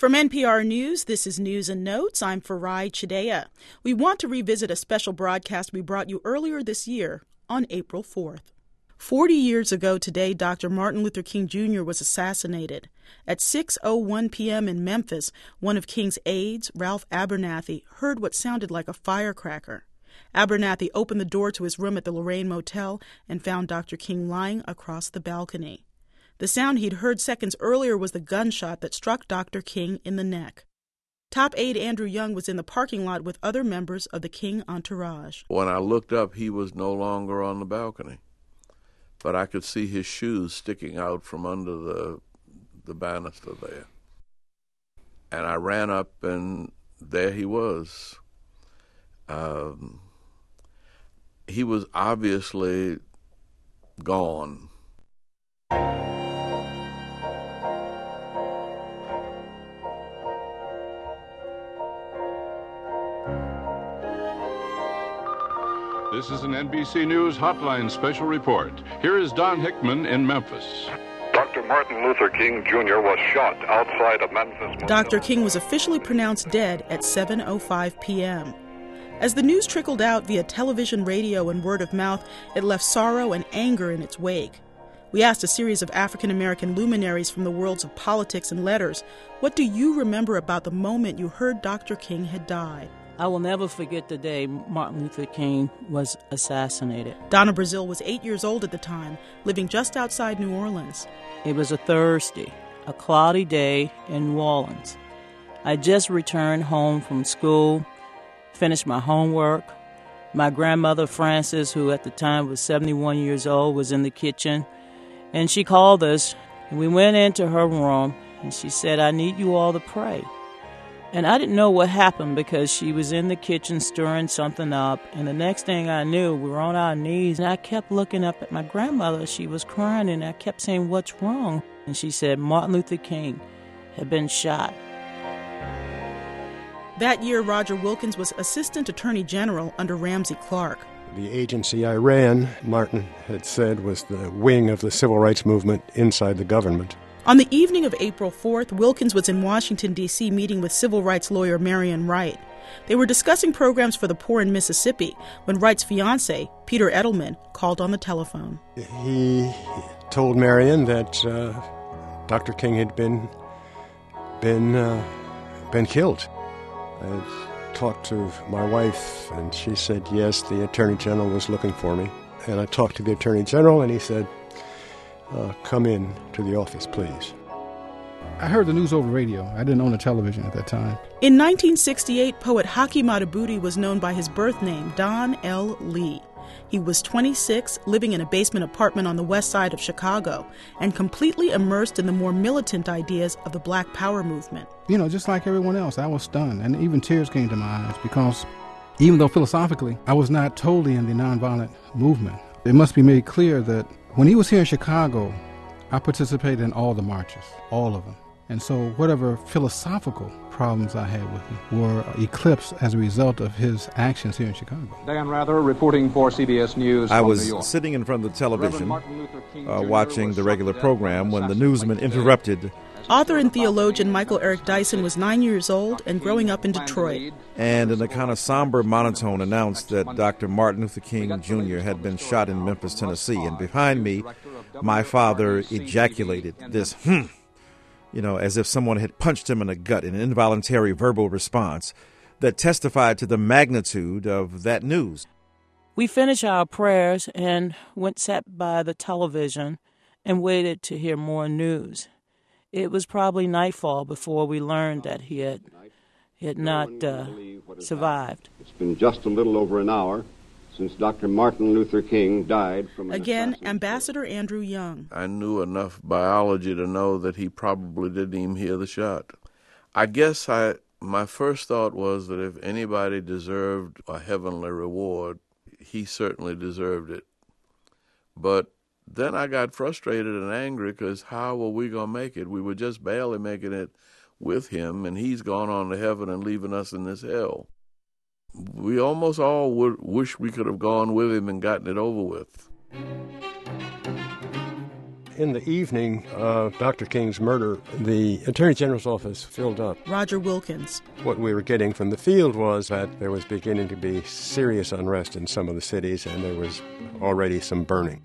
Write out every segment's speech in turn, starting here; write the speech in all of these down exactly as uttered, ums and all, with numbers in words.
From N P R News, this is News and Notes. I'm Farai Chideya. We want to revisit a special broadcast we brought you earlier this year on April fourth. Forty years ago today, Doctor Martin Luther King Junior was assassinated. At six oh one p.m. in Memphis, one of King's aides, Ralph Abernathy, heard what sounded like a firecracker. Abernathy opened the door to his room at the Lorraine Motel and found Doctor King lying across the balcony. The sound he'd heard seconds earlier was the gunshot that struck Doctor King in the neck. Top aide Andrew Young was in the parking lot with other members of the King entourage. When I looked up, he was no longer on the balcony, but I could see his shoes sticking out from under the the banister there. And I ran up, and there he was. Um, he was obviously gone. This is an N B C News Hotline special report. Here is Don Hickman in Memphis. Doctor Martin Luther King Junior was shot outside of Memphis. Doctor King was officially pronounced dead at seven oh five p.m. As the news trickled out via television, radio, and word of mouth, it left sorrow and anger in its wake. We asked a series of African-American luminaries from the worlds of politics and letters, what do you remember about the moment you heard Doctor King had died? I will never forget the day Martin Luther King was assassinated. Donna Brazil was eight years old at the time, living just outside New Orleans. It was a Thursday, a cloudy day in New Orleans. I just returned home from school, finished my homework. My grandmother, Frances, who at the time was seventy-one years old, was in the kitchen, and she called us, and we went into her room, and she said, "I need you all to pray." And I didn't know what happened because she was in the kitchen stirring something up. And the next thing I knew, we were on our knees. And I kept looking up at my grandmother. She was crying, and I kept saying, "What's wrong?" And she said Martin Luther King had been shot. That year, Roger Wilkins was Assistant Attorney General under Ramsey Clark. The agency I ran, Martin had said, was the wing of the civil rights movement inside the government. On the evening of April fourth, Wilkins was in Washington, D C meeting with civil rights lawyer Marion Wright. They were discussing programs for the poor in Mississippi when Wright's fiancé, Peter Edelman, called on the telephone. He told Marion that uh, Doctor King had been been uh, been killed. I talked to my wife, and she said, yes, the Attorney General was looking for me. And I talked to the Attorney General, and he said, Uh, come in to the office, please. I heard the news over radio. I didn't own a television at that time. In nineteen sixty-eight, poet Haki Madhubuti was known by his birth name, Don L. Lee. He was twenty-six, living in a basement apartment on the west side of Chicago, and completely immersed in the more militant ideas of the Black Power movement. You know, just like everyone else, I was stunned, and even tears came to my eyes because even though philosophically I was not totally in the nonviolent movement, it must be made clear that when he was here in Chicago, I participated in all the marches, all of them. And so whatever philosophical problems I had with him were eclipsed as a result of his actions here in Chicago. Dan Rather reporting for C B S News. I was New York. sitting in front of the television, uh, watching the regular program when the newsman interrupted. Author and theologian Michael Eric Dyson was nine years old and growing up in Detroit. And in a kind of somber monotone announced that Doctor Martin Luther King Junior had been shot in Memphis, Tennessee. And behind me, my father ejaculated this, hmm, you know, as if someone had punched him in the gut, an involuntary verbal response that testified to the magnitude of that news. We finished our prayers and went sat by the television and waited to hear more news. It was probably nightfall before we learned that he had, he had not uh, survived. It's been just a little over an hour since Doctor Martin Luther King died from an Again, Ambassador Andrew Young. I knew enough biology to know that he probably didn't even hear the shot. I guess I my first thought was that if anybody deserved a heavenly reward, he certainly deserved it. But then I got frustrated and angry because how were we going to make it? We were just barely making it with him, and he's gone on to heaven and leaving us in this hell. We almost all would wish we could have gone with him and gotten it over with. In the evening of Doctor King's murder, the Attorney General's office filled up. Roger Wilkins. What we were getting from the field was that there was beginning to be serious unrest in some of the cities, and there was already some burning.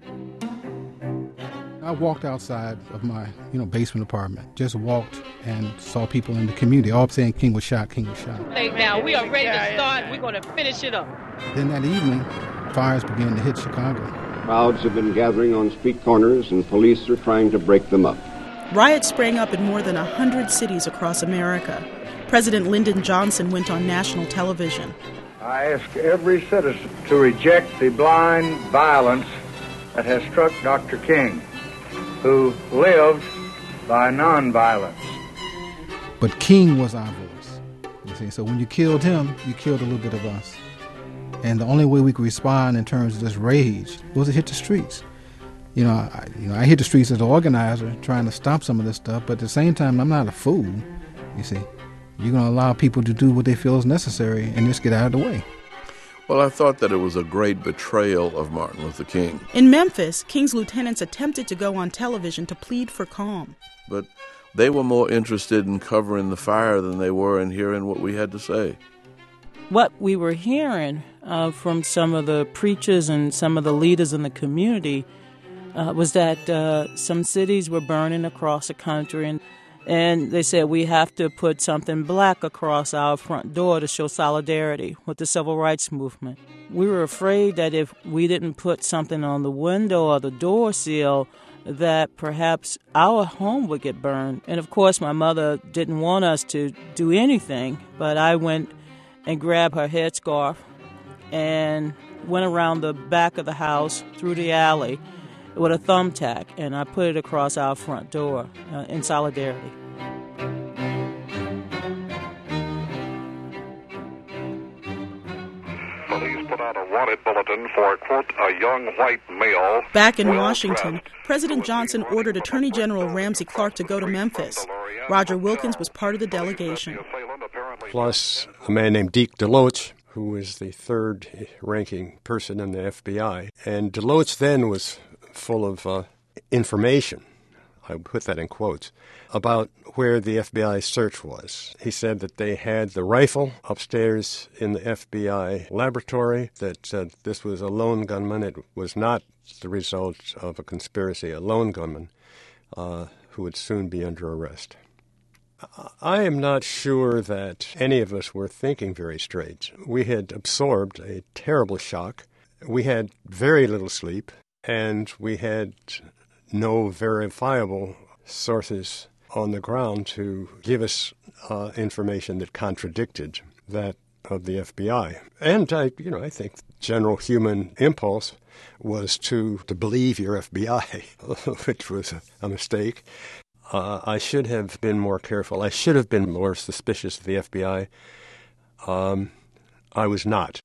I walked outside of my, you know, basement apartment, just walked and saw people in the community all saying King was shot, King was shot. Hey, now, we are ready to start. We're going to finish it up. Then that evening, fires began to hit Chicago. Crowds have been gathering on street corners, and police are trying to break them up. Riots sprang up in more than one hundred cities across America. President Lyndon Johnson went on national television. I ask every citizen to reject the blind violence that has struck Doctor King, who lived by nonviolence. But King was our voice. You see, so when you killed him, you killed a little bit of us. And the only way we could respond in terms of this rage was to hit the streets. You know, I, you know, I hit the streets as an organizer trying to stop some of this stuff, but at the same time, I'm not a fool, you see. You're going to allow people to do what they feel is necessary and just get out of the way. Well, I thought that it was a great betrayal of Martin Luther King. In Memphis, King's lieutenants attempted to go on television to plead for calm. But they were more interested in covering the fire than they were in hearing what we had to say. What we were hearing uh, from some of the preachers and some of the leaders in the community uh, was that uh, some cities were burning across the country, and, and they said we have to put something black across our front door to show solidarity with the civil rights movement. We were afraid that if we didn't put something on the window or the door sill, that perhaps our home would get burned. And of course, my mother didn't want us to do anything, but I went and grabbed her headscarf and went around the back of the house through the alley with a thumbtack, and I put it across our front door uh, in solidarity. Police put out a wanted bulletin for, quote, a young white male. Back in Washington, President Johnson ordered Attorney General Ramsey Clark to go to Memphis. Roger Wilkins was part of the delegation. Plus a man named Deke DeLoach, who was the third-ranking person in the F B I. And DeLoach then was full of uh, information, I put that in quotes, about where the F B I search was. He said that they had the rifle upstairs in the F B I laboratory, that uh, this was a lone gunman. It was not the result of a conspiracy, a lone gunman uh, who would soon be under arrest. I am not sure that any of us were thinking very straight. We had absorbed a terrible shock. We had very little sleep, and we had no verifiable sources on the ground to give us uh, information that contradicted that of the F B I. And I, you know, I think general human impulse was to to believe your F B I, which was a, a mistake. Uh, I should have been more careful. I should have been more suspicious of the F B I. Um, I was not.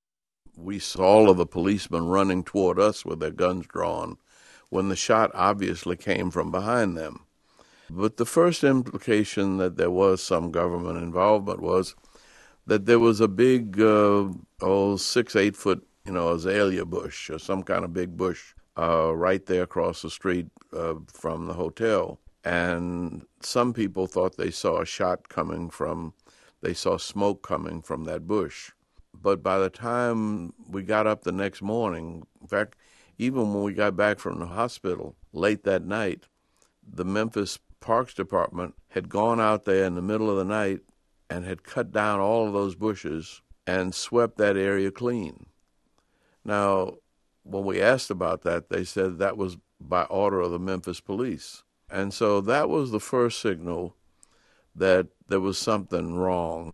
We saw all of the policemen running toward us with their guns drawn when the shot obviously came from behind them. But the first implication that there was some government involvement was that there was a big, uh, oh, six, eight foot, you know, azalea bush or some kind of big bush uh, right there across the street uh, from the hotel. And some people thought they saw a shot coming from, they saw smoke coming from that bush. But by the time we got up the next morning, in fact, even when we got back from the hospital late that night, the Memphis Parks Department had gone out there in the middle of the night and had cut down all of those bushes and swept that area clean. Now, when we asked about that, they said that was by order of the Memphis police. And so that was the first signal that there was something wrong.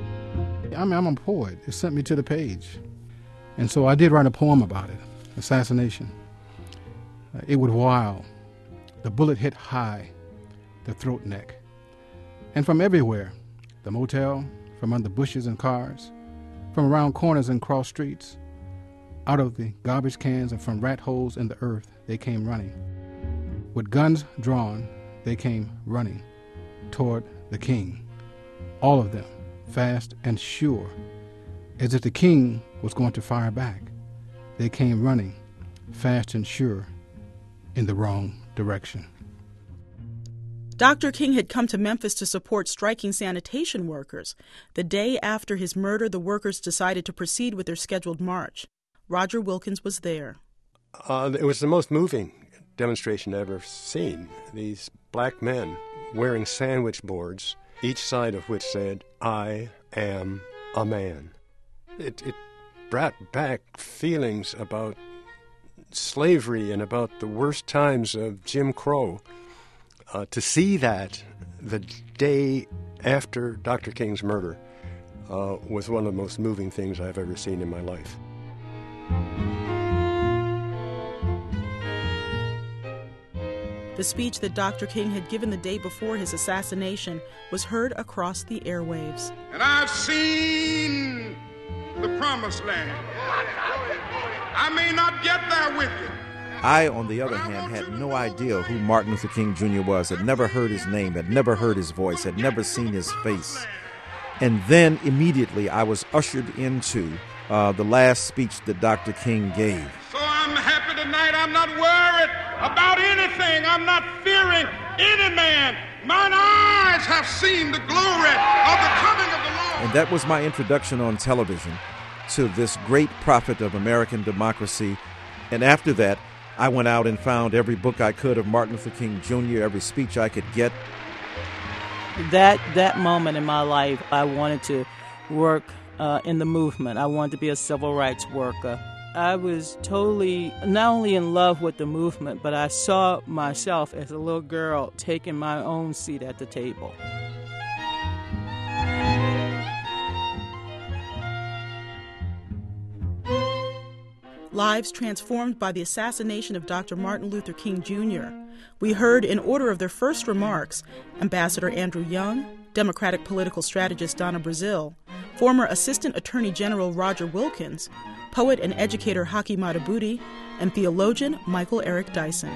I mean, I'm a poet. It sent me to the page. And so I did write a poem about it, assassination. Uh, it was wild. The bullet hit high, the throat neck. And from everywhere, the motel, from under bushes and cars, from around corners and cross streets, out of the garbage cans and from rat holes in the earth, they came running. With guns drawn, they came running toward the king. All of them, fast and sure, as if the king was going to fire back. They came running, fast and sure, in the wrong direction. Doctor King had come to Memphis to support striking sanitation workers. The day after his murder, the workers decided to proceed with their scheduled march. Roger Wilkins was there. Uh, it was the most moving demonstration I've ever seen. These black men wearing sandwich boards, each side of which said, "I am a man." It, it brought back feelings about slavery and about the worst times of Jim Crow. Uh, to see that the day after Doctor King's murder uh, was one of the most moving things I've ever seen in my life. The speech that Doctor King had given the day before his assassination was heard across the airwaves. And I've seen the promised land. I may not get there with you. I, on the other hand, had no idea who Martin Luther King Junior was, had never heard his name, had never heard his voice, had never seen his face. And then immediately I was ushered into uh, the last speech that Doctor King gave. So I'm happy tonight. I'm not worried about anything. I'm not fearing any man. Mine eyes have seen the glory of the coming of the Lord. And that was my introduction on television to this great prophet of American democracy. And after that, I went out and found every book I could of Martin Luther King Junior, every speech I could get. That that moment in my life, I wanted to work uh, in the movement. I wanted to be a civil rights worker. I was totally not only in love with the movement, but I saw myself as a little girl taking my own seat at the table. Lives transformed by the assassination of Doctor Martin Luther King Junior We heard, in order of their first remarks, Ambassador Andrew Young, Democratic political strategist Donna Brazile, former Assistant Attorney General Roger Wilkins, poet and educator Haki Madhubuti, and theologian Michael Eric Dyson.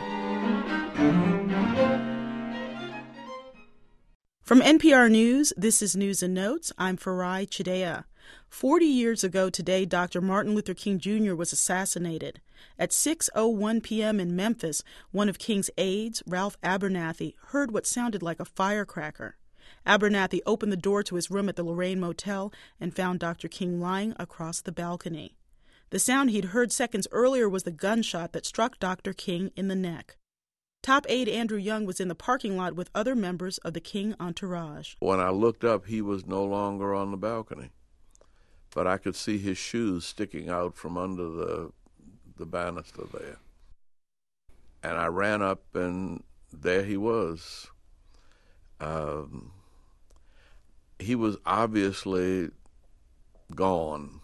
From N P R News, this is News and Notes. I'm Farai Chideya. Forty years ago today, Doctor Martin Luther King Junior was assassinated. At six oh one p.m. in Memphis, one of King's aides, Ralph Abernathy, heard what sounded like a firecracker. Abernathy opened the door to his room at the Lorraine Motel and found Doctor King lying across the balcony. The sound he'd heard seconds earlier was the gunshot that struck Doctor King in the neck. Top aide Andrew Young was in the parking lot with other members of the King entourage. When I looked up, he was no longer on the balcony, but I could see his shoes sticking out from under the the banister there. And I ran up, and there he was. Um, he was obviously gone.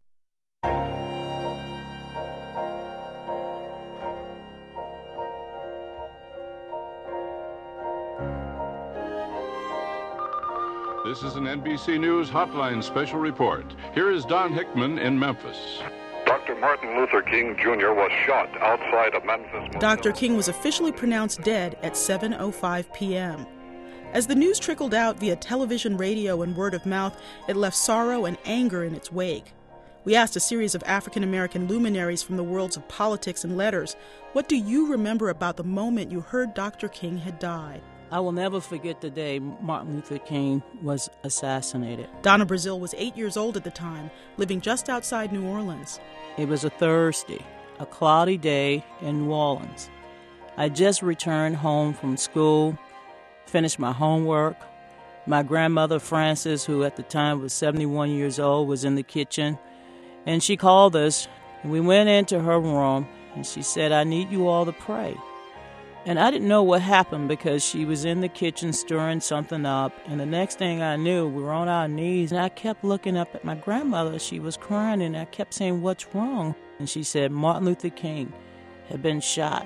This is an N B C News Hotline special report. Here is Don Hickman in Memphis. Doctor Martin Luther King Junior was shot outside of Memphis. Doctor King was officially pronounced dead at seven oh five p.m. As the news trickled out via television, radio, and word of mouth, it left sorrow and anger in its wake. We asked a series of African-American luminaries from the worlds of politics and letters, what do you remember about the moment you heard Doctor King had died? I will never forget the day Martin Luther King was assassinated. Donna Brazile was eight years old at the time, living just outside New Orleans. It was a Thursday, a cloudy day in New Orleans. I just returned home from school, finished my homework. My grandmother, Frances, who at the time was seventy-one years old, was in the kitchen, and she called us, and we went into her room, and she said, "I need you all to pray." And I didn't know what happened because she was in the kitchen stirring something up. And the next thing I knew, we were on our knees. And I kept looking up at my grandmother. She was crying, and I kept saying, "What's wrong?" And she said Martin Luther King had been shot.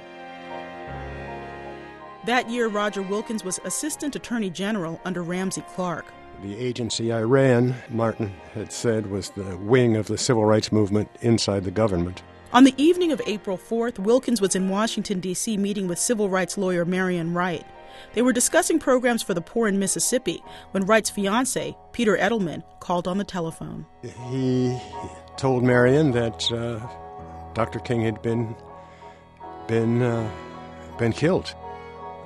That year, Roger Wilkins was Assistant Attorney General under Ramsey Clark. The agency I ran, Martin had said, was the wing of the civil rights movement inside the government. On the evening of April fourth, Wilkins was in Washington, D C meeting with civil rights lawyer Marion Wright. They were discussing programs for the poor in Mississippi when Wright's fiancé, Peter Edelman, called on the telephone. He told Marion that uh, Doctor King had been been uh, been killed.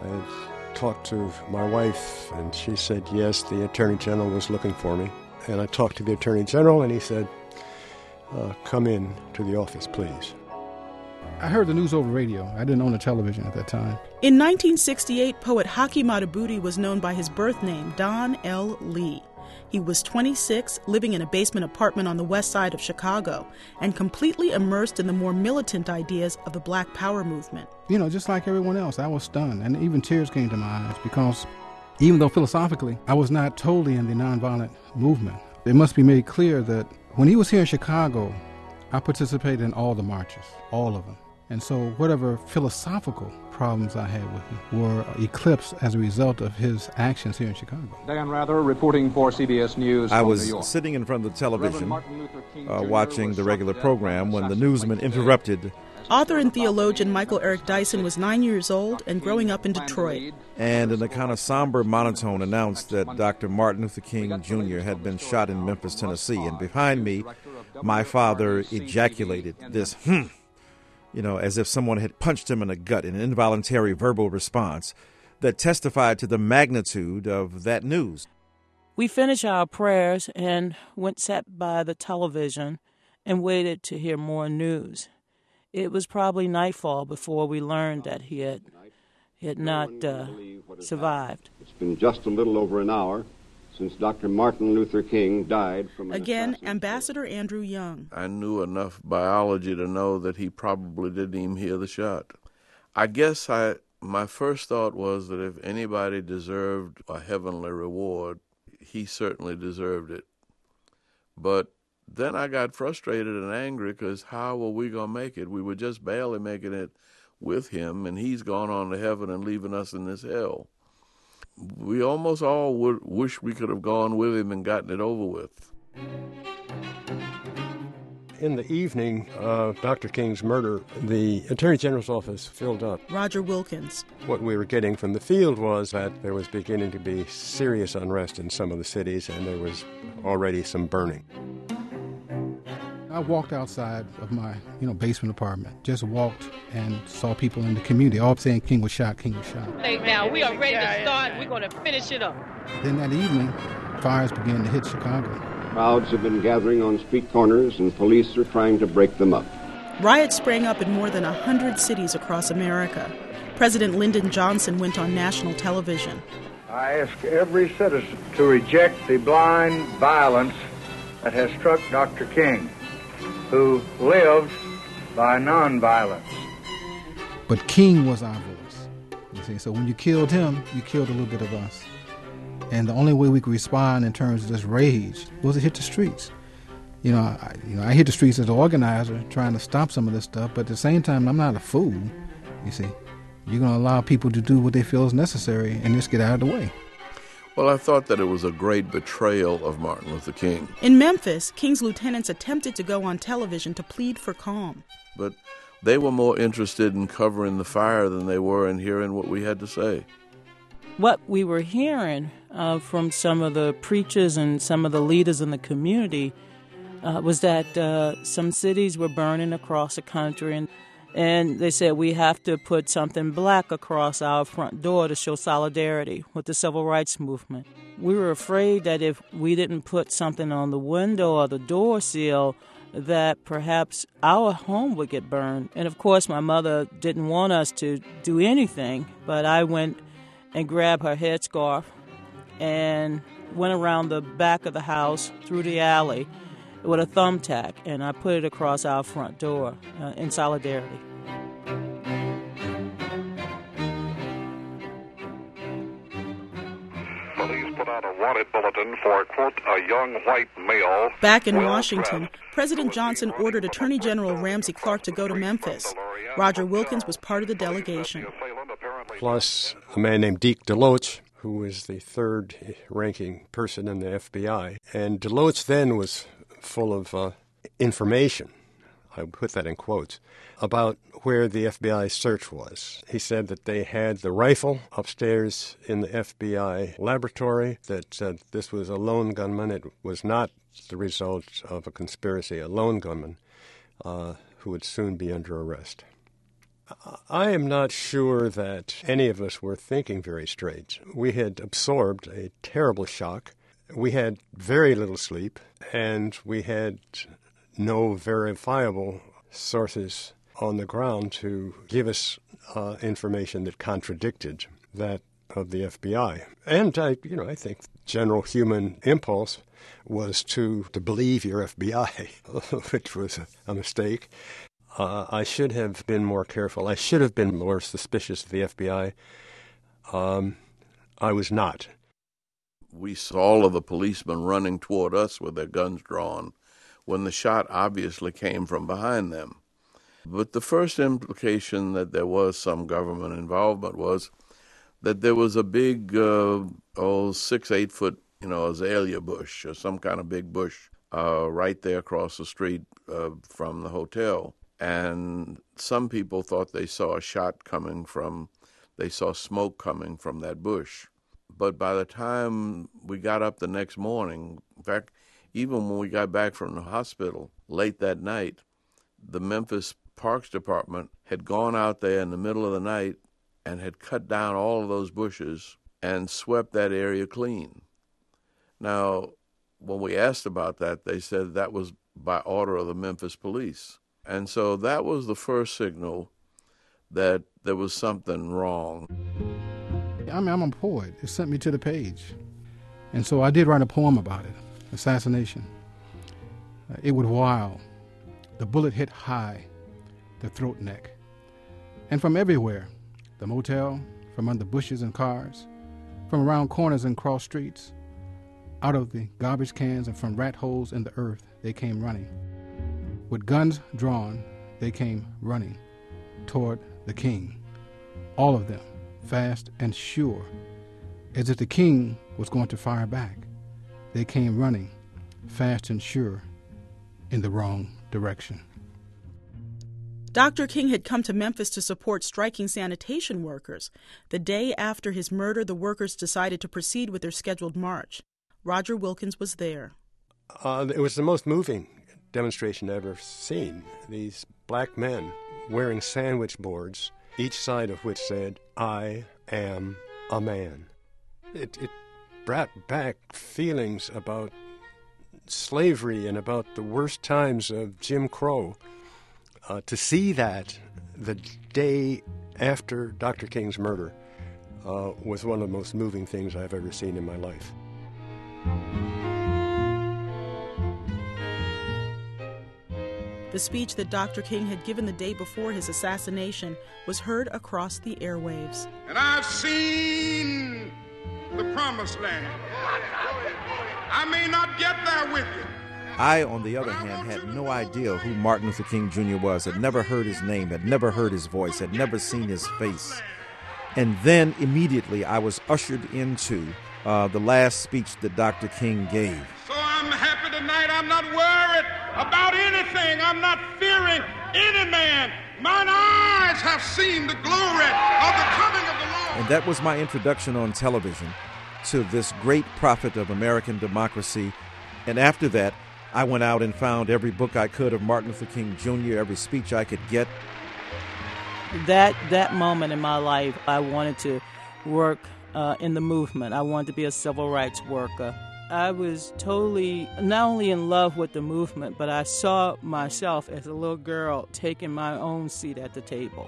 I talked to my wife, and she said, yes, the Attorney General was looking for me. And I talked to the Attorney General, and he said, uh, come in to the office, please. I heard the news over radio. I didn't own a television at that time. In nineteen sixty-eight, poet Haki Madhubuti was known by his birth name, Don L. Lee. He was twenty-six, living in a basement apartment on the west side of Chicago, and completely immersed in the more militant ideas of the Black Power movement. You know, just like everyone else, I was stunned, and even tears came to my eyes because even though philosophically I was not totally in the nonviolent movement, it must be made clear that when he was here in Chicago, I participated in all the marches, all of them. And so whatever philosophical problems I had with him were eclipsed as a result of his actions here in Chicago. Dan Rather reporting for C B S News. I was sitting in front of the television uh, watching the regular program when the newsman interrupted. Author and theologian Michael Eric Dyson was nine years old and growing up in Detroit. And in a kind of somber monotone announced that Doctor Martin Luther King Junior had been shot in Memphis, Tennessee. And behind me, my father ejaculated this, hmm, you know, as if someone had punched him in the gut in an involuntary verbal response that testified to the magnitude of that news. We finished our prayers and went sat by the television and waited to hear more news. It was probably nightfall before we learned that he had, he had not uh, survived. It's been just a little over an hour since Doctor Martin Luther King died from an Again, Ambassador Andrew Young. I knew enough biology to know that he probably didn't even hear the shot. I guess I my first thought was that if anybody deserved a heavenly reward, he certainly deserved it. But then I got frustrated and angry because how were we going to make it? We were just barely making it with him, and he's gone on to heaven and leaving us in this hell. We almost all would wish we could have gone with him and gotten it over with. In the evening of Doctor King's murder, the Attorney General's office filled up. Roger Wilkins. What we were getting from the field was that there was beginning to be serious unrest in some of the cities, and there was already some burning. I walked outside of my, you know, basement apartment, just walked and saw people in the community all saying King was shot, King was shot. Now, we are ready to start. We're going to finish it up. Then that evening, fires began to hit Chicago. Crowds have been gathering on street corners, and police are trying to break them up. Riots sprang up in more than one hundred cities across America. President Lyndon Johnson went on national television. I ask every citizen to reject the blind violence that has struck Doctor King, who lived by nonviolence. But King was our voice. You see, so when you killed him, you killed a little bit of us. And the only way we could respond in terms of this rage was to hit the streets. You know, I, you know, I hit the streets as an organizer trying to stop some of this stuff, but at the same time, I'm not a fool. You see, you're going to allow people to do what they feel is necessary and just get out of the way. Well, I thought that it was a great betrayal of Martin Luther King. In Memphis, King's lieutenants attempted to go on television to plead for calm. But they were more interested in covering the fire than they were in hearing what we had to say. What we were hearing uh, from some of the preachers and some of the leaders in the community uh, was that uh, some cities were burning across the country, and, and they said we have to put something black across our front door to show solidarity with the civil rights movement. We were afraid that if we didn't put something on the window or the door sill, that perhaps our home would get burned. And of course, my mother didn't want us to do anything, but I went and grabbed her headscarf and went around the back of the house through the alley with a thumbtack, and I put it across our front door uh, in solidarity. Police put out a wanted bulletin for, quote, a young white male. Back in Washington, President Johnson ordered Attorney General Ramsey Clark to go to Memphis. Roger Wilkins was part of the delegation. Plus a man named Deke DeLoach, who was the third-ranking person in the F B I. And DeLoach then was full of uh, information, I put that in quotes, about where the F B I search was. He said that they had the rifle upstairs in the F B I laboratory, that uh, this was a lone gunman. It was not the result of a conspiracy, a lone gunman uh, who would soon be under arrest. I am not sure that any of us were thinking very straight. We had absorbed a terrible shock. We had very little sleep, and we had no verifiable sources on the ground to give us uh, information that contradicted that of the F B I. And I, you know, I think general human impulse was to, to believe your F B I, which was a, a mistake. Uh, I should have been more careful. I should have been more suspicious of the F B I. Um, I was not. We saw all of the policemen running toward us with their guns drawn when the shot obviously came from behind them. But the first implication that there was some government involvement was that there was a big, uh, oh, six, eight foot, you know, azalea bush or some kind of big bush uh, right there across the street uh, from the hotel. And some people thought they saw a shot coming from, they saw smoke coming from that bush. But by the time we got up the next morning, in fact, even when we got back from the hospital late that night, the Memphis Parks Department had gone out there in the middle of the night and had cut down all of those bushes and swept that area clean. Now, when we asked about that, they said that was by order of the Memphis police. And so that was the first signal that there was something wrong. I mean, I'm a poet. It sent me to the page. And so I did write a poem about it, assassination. Uh, it was wild. The bullet hit high, the throat neck. And from everywhere, the motel, from under bushes and cars, from around corners and cross streets, out of the garbage cans and from rat holes in the earth, they came running. With guns drawn, they came running toward the king. All of them, fast and sure, as if the king was going to fire back. They came running, fast and sure, in the wrong direction. Doctor King had come to Memphis to support striking sanitation workers. The day after his murder, the workers decided to proceed with their scheduled march. Roger Wilkins was there. Uh, it was the most moving demonstration I've ever seen. These black men wearing sandwich boards, each side of which said, "I am a man." It, it brought back feelings about slavery and about the worst times of Jim Crow. Uh, to see that the day after Doctor King's murder uh, was one of the most moving things I've ever seen in my life. The speech that Doctor King had given the day before his assassination was heard across the airwaves. And I've seen the promised land. I may not get there with you. I, on the other hand, had no idea who Martin Luther King Junior was, had never heard his name, had never heard his voice, had never seen his face. And then immediately I was ushered into uh, the last speech that Doctor King gave. So I'm happy tonight. I'm not worried about anything. I'm not fearing any man. Mine eyes have seen the glory of the coming of the Lord. And that was my introduction on television to this great prophet of American democracy. And after that, I went out and found every book I could of Martin Luther King Junior, every speech I could get. That that moment in my life, I wanted to work uh, in the movement. I wanted to be a civil rights worker. I was totally not only in love with the movement, but I saw myself as a little girl taking my own seat at the table.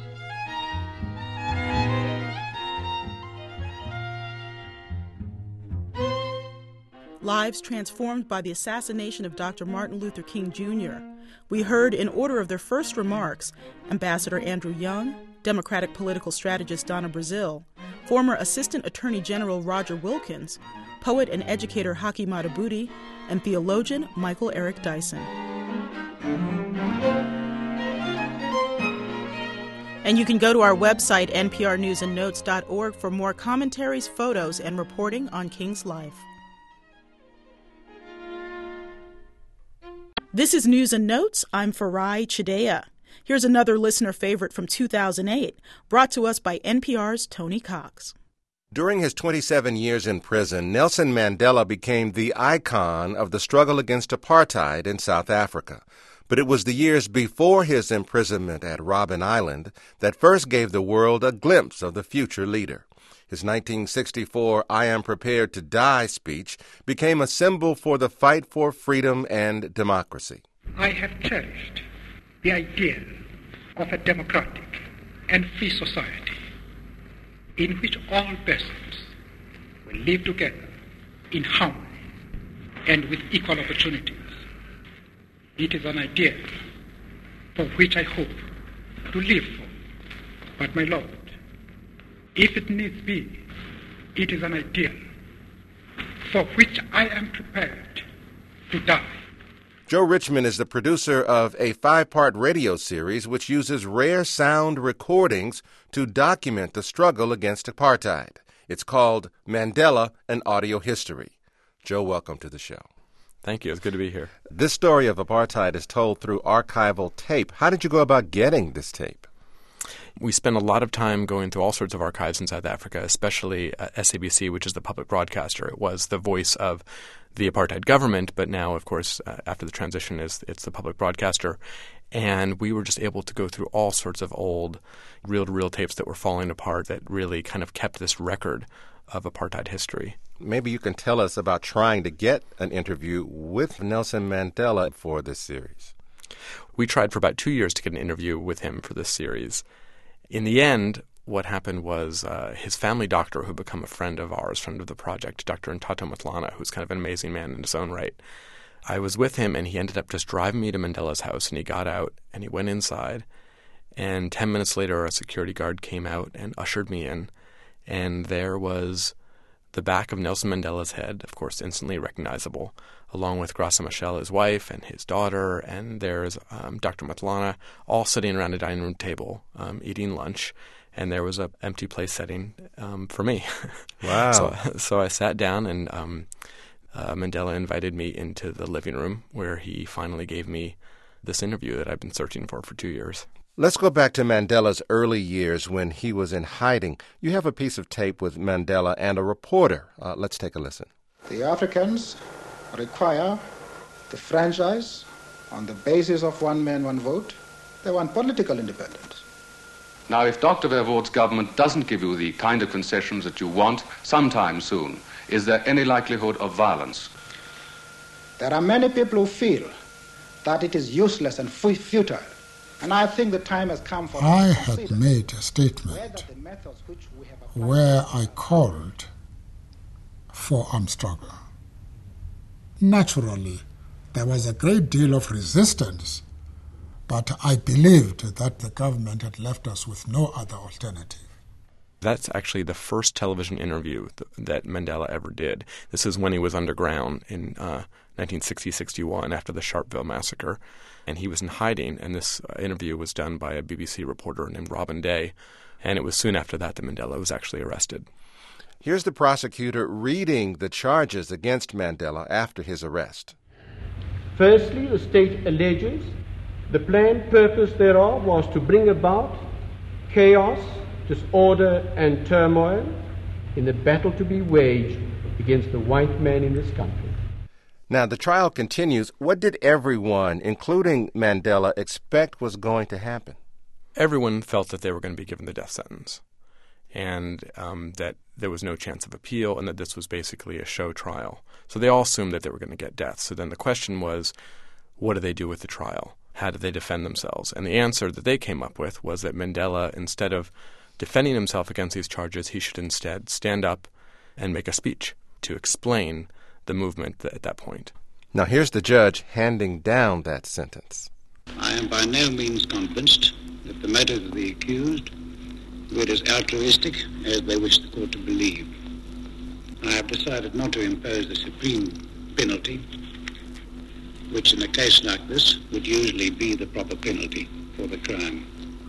Lives transformed by the assassination of Doctor Martin Luther King Junior We heard, in order of their first remarks, Ambassador Andrew Young, Democratic political strategist Donna Brazile, former Assistant Attorney General Roger Wilkins, poet and educator Haki Madhubuti, and theologian Michael Eric Dyson. And you can go to our website, N P R news and notes dot org, for more commentaries, photos, and reporting on King's life. This is News and Notes. I'm Farai Chideya. Here's another listener favorite from two thousand eight, brought to us by N P R's Tony Cox. During his twenty-seven years in prison, Nelson Mandela became the icon of the struggle against apartheid in South Africa. But it was the years before his imprisonment at Robben Island that first gave the world a glimpse of the future leader. His nineteen sixty-four I Am Prepared to Die speech became a symbol for the fight for freedom and democracy. I have cherished the idea of a democratic and free society in which all persons will live together in harmony and with equal opportunities. It is an ideal for which I hope to live for. But, my Lord, if it needs be, it is an ideal for which I am prepared to die. Joe Richmond is the producer of a five-part radio series which uses rare sound recordings to document the struggle against apartheid. It's called Mandela, An Audio History. Joe, welcome to the show. Thank you. It's good to be here. This story of apartheid is told through archival tape. How did you go about getting this tape? We spent a lot of time going through all sorts of archives in South Africa, especially uh, S A B C, which is the public broadcaster. It was the voice of the apartheid government, but now, of course, uh, after the transition, is it's the public broadcaster. And we were just able to go through all sorts of old reel-to-reel tapes that were falling apart that really kind of kept this record of apartheid history. Maybe you can tell us about trying to get an interview with Nelson Mandela for this series. We tried for about two years to get an interview with him for this series. In the end, what happened was uh, his family doctor, who had become a friend of ours, friend of the project, Doctor Ntato Matlana, who's kind of an amazing man in his own right. I was with him, and he ended up just driving me to Mandela's house, and he got out, and he went inside, and ten minutes later, a security guard came out and ushered me in, and there was the back of Nelson Mandela's head, of course, instantly recognizable, along with Graça Machel, his wife, and his daughter, and there's um, Doctor Matlana, all sitting around a dining room table um, eating lunch, and there was an empty place setting um, for me. Wow. so, so I sat down, and um, uh, Mandela invited me into the living room, where he finally gave me this interview that I've been searching for for two years. Let's go back to Mandela's early years when he was in hiding. You have a piece of tape with Mandela and a reporter. Uh, let's take a listen. The Africans require the franchise on the basis of one man, one vote. They want political independence. Now, if Doctor Verwoerd's government doesn't give you the kind of concessions that you want sometime soon, is there any likelihood of violence? There are many people who feel that it is useless and futile. And I think the time has come for I had made a statement where I called for armed struggle. Naturally, there was a great deal of resistance, but I believed that the government had left us with no other alternative. That's actually the first television interview th- that Mandela ever did. This is when he was underground in uh, nineteen sixty to sixty-one after the Sharpeville massacre. And he was in hiding, and this interview was done by a B B C reporter named Robin Day. And it was soon after that that Mandela was actually arrested. Here's the prosecutor reading the charges against Mandela after his arrest. Firstly, the state alleges the planned purpose thereof was to bring about chaos, disorder, and turmoil in the battle to be waged against the white man in this country. Now, the trial continues. What did everyone, including Mandela, expect was going to happen? Everyone felt that they were going to be given the death sentence, and um, that there was no chance of appeal, and that this was basically a show trial. So they all assumed that they were going to get death. So then the question was, what do they do with the trial? How do they defend themselves? And the answer that they came up with was that Mandela, instead of defending himself against these charges, he should instead stand up and make a speech to explain the movement at that point. Now here's the judge handing down that sentence. I am by no means convinced that the motive of the accused were as altruistic as they wish the court to believe. I have decided not to impose the supreme penalty, which in a case like this would usually be the proper penalty for the crime.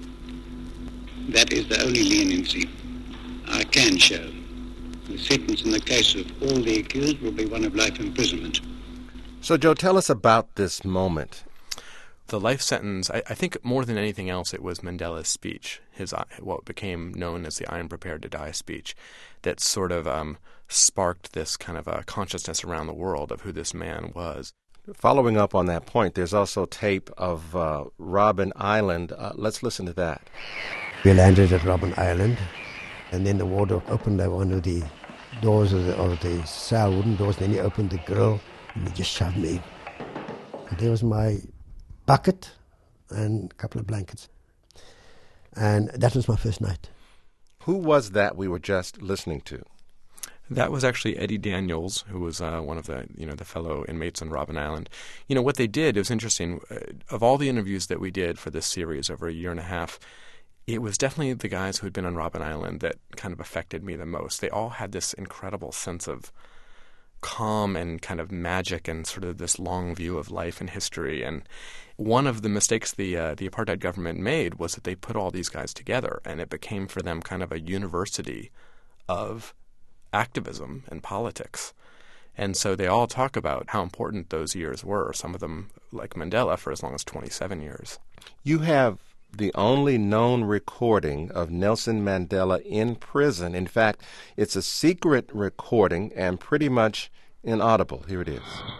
That is the only leniency I can show. The sentence in the case of all the accused will be one of life imprisonment. So, Joe, tell us about this moment. The life sentence, I, I think more than anything else, it was Mandela's speech, his what became known as the I Am Prepared to Die speech, that sort of um, sparked this kind of a consciousness around the world of who this man was. Following up on that point, there's also tape of uh, Robben Island. Uh, let's listen to that. We landed at Robben Island, and then the warder opened one of the doors of the, of the cell, wooden doors, and then he opened the grill, and he just shoved me in. And there was my bucket and a couple of blankets. And that was my first night. Who was that we were just listening to? That was actually Eddie Daniels, who was uh, one of the, you know, the fellow inmates on Robben Island. You know, what they did, it was interesting. Uh, of all the interviews that we did for this series over a year and a half, it was definitely the guys who had been on Robben Island that kind of affected me the most. They all had this incredible sense of calm and kind of magic and sort of this long view of life and history. And one of the mistakes the uh, the apartheid government made was that they put all these guys together, and it became for them kind of a university of activism and politics. And so they all talk about how important those years were, some of them, like Mandela, for as long as twenty-seven years. You have the only known recording of Nelson Mandela in prison. In fact, it's a secret recording and pretty much inaudible. Here it is.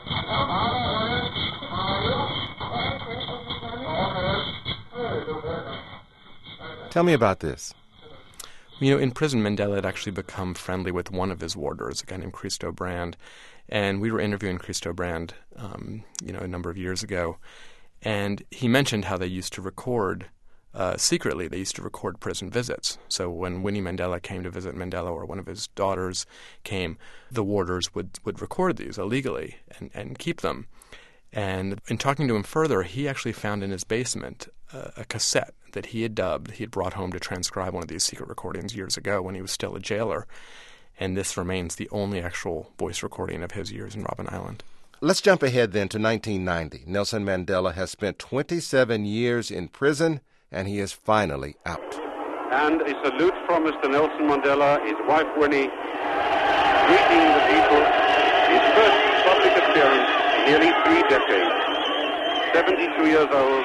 Tell me about this. You know, in prison, Mandela had actually become friendly with one of his warders, a guy named Christo Brand. And we were interviewing Christo Brand, um, you know, a number of years ago. And he mentioned how they used to record, uh, secretly, they used to record prison visits. So when Winnie Mandela came to visit Mandela, or one of his daughters came, the warders would, would record these illegally and, and keep them. And in talking to him further, he actually found in his basement uh, a cassette that he had dubbed, he had brought home to transcribe one of these secret recordings years ago when he was still a jailer. And this remains the only actual voice recording of his years in Robben Island. Let's jump ahead then to nineteen ninety. Nelson Mandela has spent twenty-seven years in prison, and he is finally out. And a salute from Mister Nelson Mandela, his wife Winnie, greeting the people, his first public appearance in nearly three decades. seventy-two years old,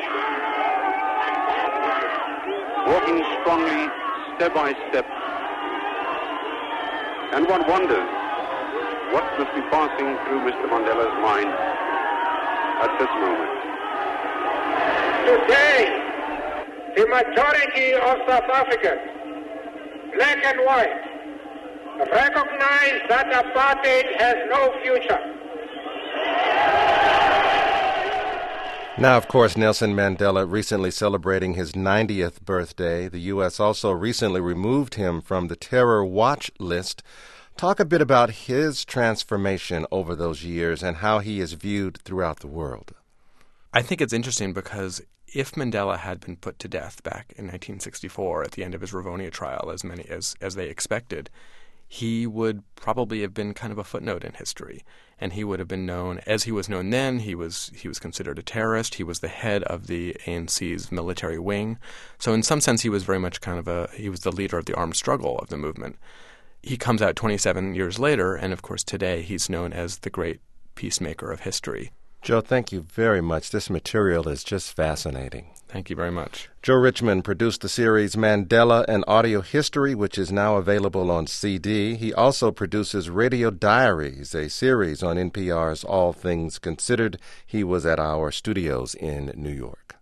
walking strongly, step by step. And one wonders what must be passing through Mister Mandela's mind at this moment. Today, the majority of South Africans, black and white, recognize that apartheid has no future. Now, of course, Nelson Mandela recently celebrating his ninetieth birthday. The U S also recently removed him from the terror watch list. Talk a bit about his transformation over those years and how he is viewed throughout the world. I think it's interesting because if Mandela had been put to death back in nineteen sixty-four at the end of his Rivonia trial, as many as, as they expected, he would probably have been kind of a footnote in history. And he would have been known, as he was known then, he was he was considered a terrorist. He was the head of the A N C's military wing. So in some sense, he was very much kind of a, he was the leader of the armed struggle of the movement. He comes out twenty-seven years later, and of course today he's known as the great peacemaker of history. Joe, thank you very much. This material is just fascinating. Thank you very much. Joe Richmond produced the series Mandela, an Audio History, which is now available on C D. He also produces Radio Diaries, a series on N P R's All Things Considered. He was at our studios in New York.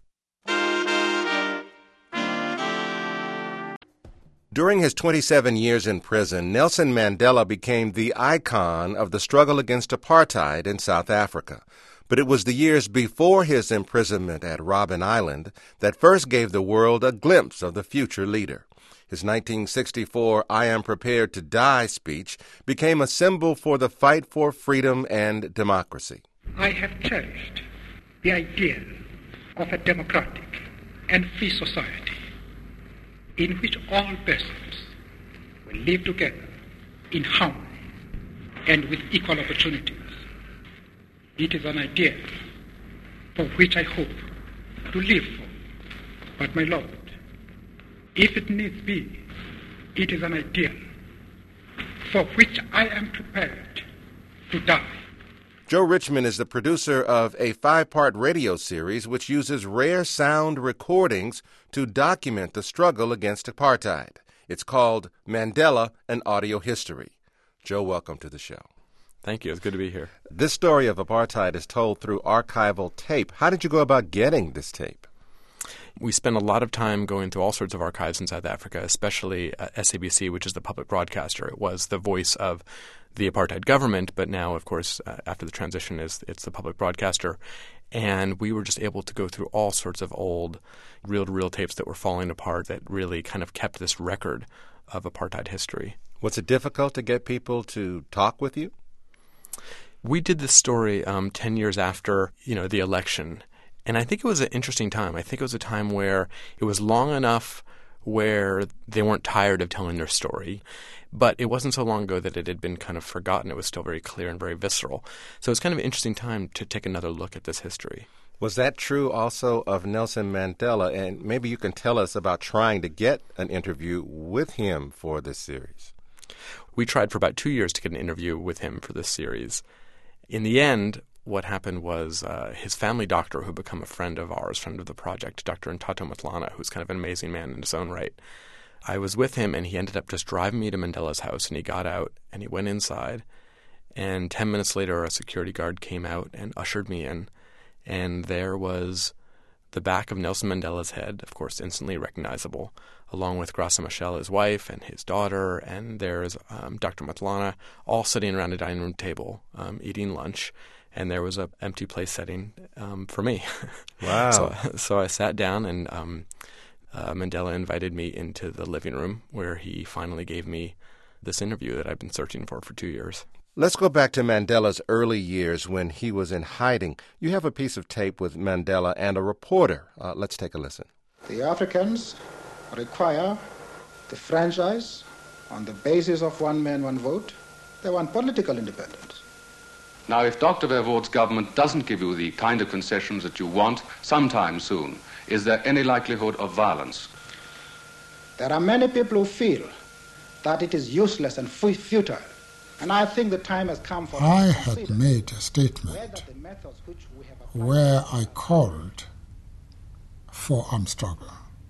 During his twenty-seven years in prison, Nelson Mandela became the icon of the struggle against apartheid in South Africa. But it was the years before his imprisonment at Robben Island that first gave the world a glimpse of the future leader. His nineteen sixty-four I Am Prepared to Die speech became a symbol for the fight for freedom and democracy. I have cherished the idea of a democratic and free society in which all persons will live together in harmony and with equal opportunities. It is an idea for which I hope to live for. But my Lord, if it needs be, it is an ideal for which I am prepared to die. Joe Richmond is the producer of a five-part radio series which uses rare sound recordings to document the struggle against apartheid. It's called Mandela, an Audio History. Joe, welcome to the show. Thank you. It's good to be here. This story of apartheid is told through archival tape. How did you go about getting this tape? We spent a lot of time going through all sorts of archives in South Africa, especially uh, S A B C, which is the public broadcaster. It was the voice of the apartheid government, but now, of course, uh, after the transition, is it's the public broadcaster. And we were just able to go through all sorts of old reel-to-reel tapes that were falling apart that really kind of kept this record of apartheid history. Was it difficult to get people to talk with you? We did this story um, ten years after, you know, the election. And I think it was an interesting time. I think it was a time where it was long enough where they weren't tired of telling their story, but it wasn't so long ago that it had been kind of forgotten. It was still very clear and very visceral. So it's kind of an interesting time to take another look at this history. Was that true also of Nelson Mandela? And maybe you can tell us about trying to get an interview with him for this series. We tried for about two years to get an interview with him for this series. In the end, what happened was uh, his family doctor, who had become a friend of ours, friend of the project, Doctor Ntato Matlana, who's kind of an amazing man in his own right. I was with him, and he ended up just driving me to Mandela's house, and he got out, and he went inside, and ten minutes later, a security guard came out and ushered me in, and there was the back of Nelson Mandela's head, of course, instantly recognizable, along with Graça Machel, his wife, and his daughter, and there's um, Doctor Matlana, all sitting around a dining room table, um, eating lunch. And there was an empty place setting um, for me. Wow. so, so I sat down, and um, uh, Mandela invited me into the living room where he finally gave me this interview that I've been searching for for two years. Let's go back to Mandela's early years when he was in hiding. You have a piece of tape with Mandela and a reporter. Uh, let's take a listen. The Africans require the franchise on the basis of one man, one vote. They want political independence. Now, if Doctor Verwoerd's government doesn't give you the kind of concessions that you want sometime soon, is there any likelihood of violence? There are many people who feel that it is useless and futile. And I think the time has come for... I had made a statement where I called for armed struggle.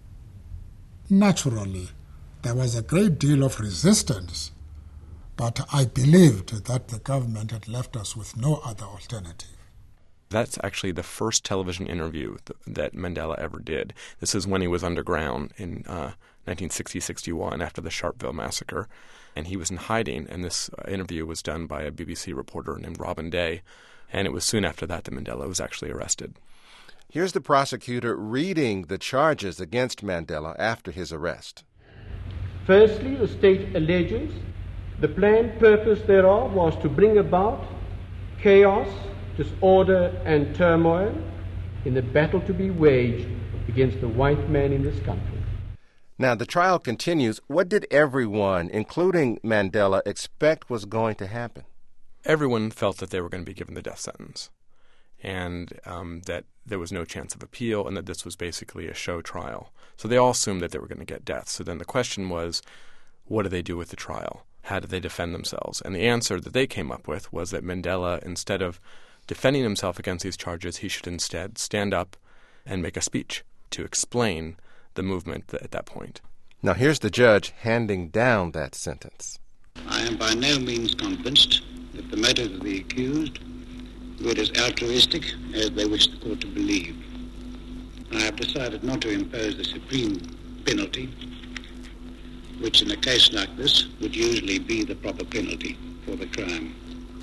Naturally, there was a great deal of resistance, but I believed that the government had left us with no other alternative. That's actually the first television interview th- that Mandela ever did. This is when he was underground in uh, nineteen sixty to sixty-one after the Sharpeville massacre. And he was in hiding, and this uh, interview was done by a B B C reporter named Robin Day. And it was soon after that that Mandela was actually arrested. Here's the prosecutor reading the charges against Mandela after his arrest. Firstly, the state alleges the planned purpose thereof was to bring about chaos, disorder, and turmoil in the battle to be waged against the white man in this country. Now, the trial continues. What did everyone, including Mandela, expect was going to happen? Everyone felt that they were going to be given the death sentence, and um, that there was no chance of appeal, and that this was basically a show trial. So they all assumed that they were going to get death. So then the question was, what do they do with the trial? How do they defend themselves? And the answer that they came up with was that Mandela, instead of defending himself against these charges, he should instead stand up and make a speech to explain the movement at that point. Now here's the judge handing down that sentence. I am by no means convinced that the motive of the accused were as altruistic as they wish the court to believe. I have decided not to impose the supreme penalty, which in a case like this would usually be the proper penalty for the crime.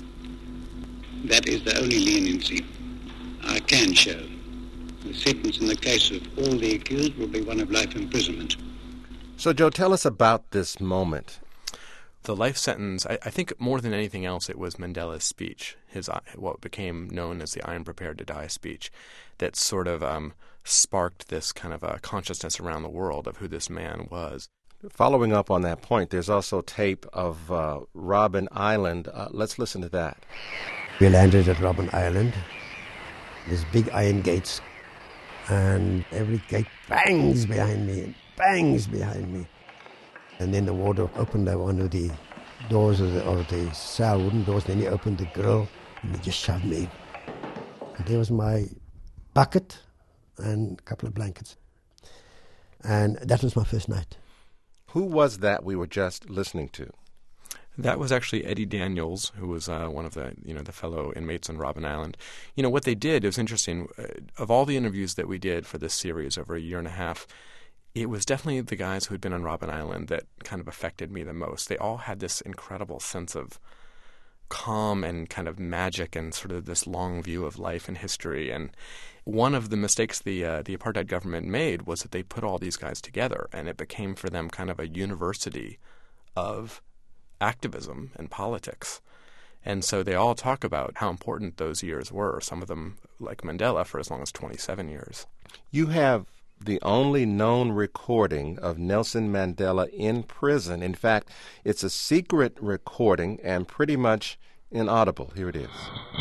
That is the only leniency I can show. The sentence in the case of all the accused will be one of life imprisonment. So, Joe, tell us about this moment. The life sentence, I, I think more than anything else, it was Mandela's speech, his what became known as the I am prepared to die speech, that sort of um, sparked this kind of a consciousness around the world of who this man was. Following up on that point, there's also tape of uh, Robben Island. Uh, let's listen to that. We landed at Robben Island. There's big iron gates, and every gate bangs behind me, and bangs behind me. And then the warder opened up one of the doors of the, of the cell, wooden doors, and then he opened the grill, and he just shoved me in. And there was my bucket and a couple of blankets. And that was my first night. Who was that we were just listening to? That was actually Eddie Daniels, who was uh, one of the you know the fellow inmates on Robben Island. You know what they did, it was interesting. Uh, of all the interviews that we did for this series over a year and a half, it was definitely the guys who had been on Robben Island that kind of affected me the most. They all had this incredible sense of calm and kind of magic and sort of this long view of life and history. And one of the mistakes the uh, the apartheid government made was that they put all these guys together, and it became for them kind of a university of activism and politics. And so they all talk about how important those years were, some of them, like Mandela, for as long as twenty-seven years. You have the only known recording of Nelson Mandela in prison. In fact, it's a secret recording and pretty much inaudible. Here it is.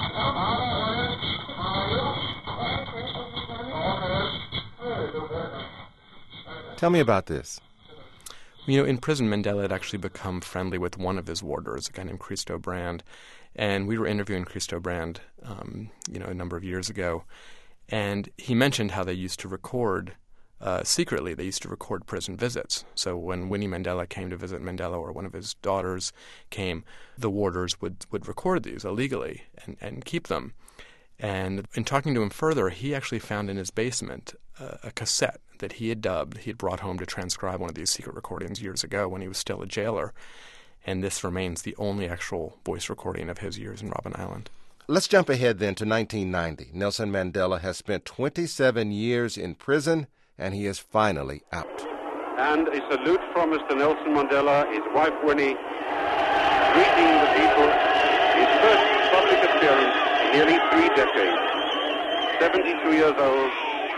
Tell me about this. You know, in prison, Mandela had actually become friendly with one of his warders, a guy named Christo Brand. And we were interviewing Christo Brand, um, you know, a number of years ago. And he mentioned how they used to record uh, secretly. They used to record prison visits. So when Winnie Mandela came to visit Mandela, or one of his daughters came, the warders would, would record these illegally and, and keep them. And in talking to him further, he actually found in his basement uh, a cassette that he had dubbed, he had brought home to transcribe one of these secret recordings years ago when he was still a jailer. And this remains the only actual voice recording of his years in Robben Island. Let's jump ahead then to nineteen ninety. Nelson Mandela has spent twenty-seven years in prison, and he is finally out. And a salute from Mister Nelson Mandela, his wife Winnie, greeting the people, his first public appearance in nearly three decades. seventy-two years old,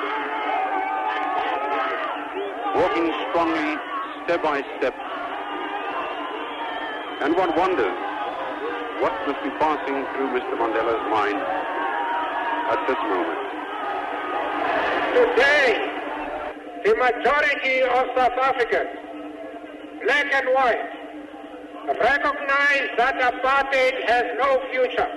walking strongly, step by step. And one wonders what must be passing through Mister Mandela's mind at this moment. Today, the majority of South Africans, black and white, recognize that apartheid has no future.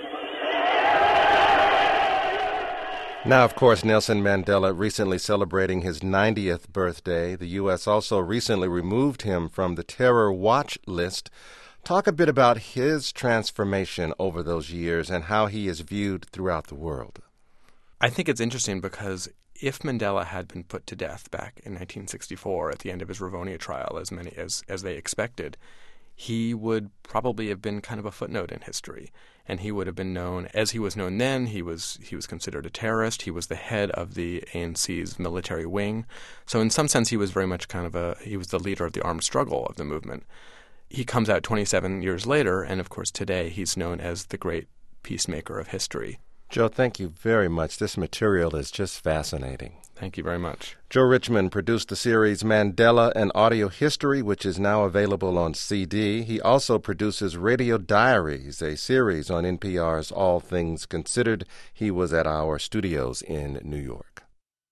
Now, of course, Nelson Mandela recently celebrating his ninetieth birthday. The U S also recently removed him from the terror watch list. Talk a bit about his transformation over those years and how he is viewed throughout the world. I think it's interesting because if Mandela had been put to death back in nineteen sixty-four at the end of his Rivonia trial, as many as, as they expected, he would probably have been kind of a footnote in history. And he would have been known, as he was known then, he was he was considered a terrorist. He was the head of the A N C's military wing. So in some sense, he was very much kind of a, he was the leader of the armed struggle of the movement. He comes out twenty-seven years later, and of course today he's known as the great peacemaker of history. Joe, thank you very much. This material is just fascinating. Thank you very much. Joe Richmond produced the series Mandela, an Audio History, which is now available on C D. He also produces Radio Diaries, a series on N P R's All Things Considered. He was at our studios in New York.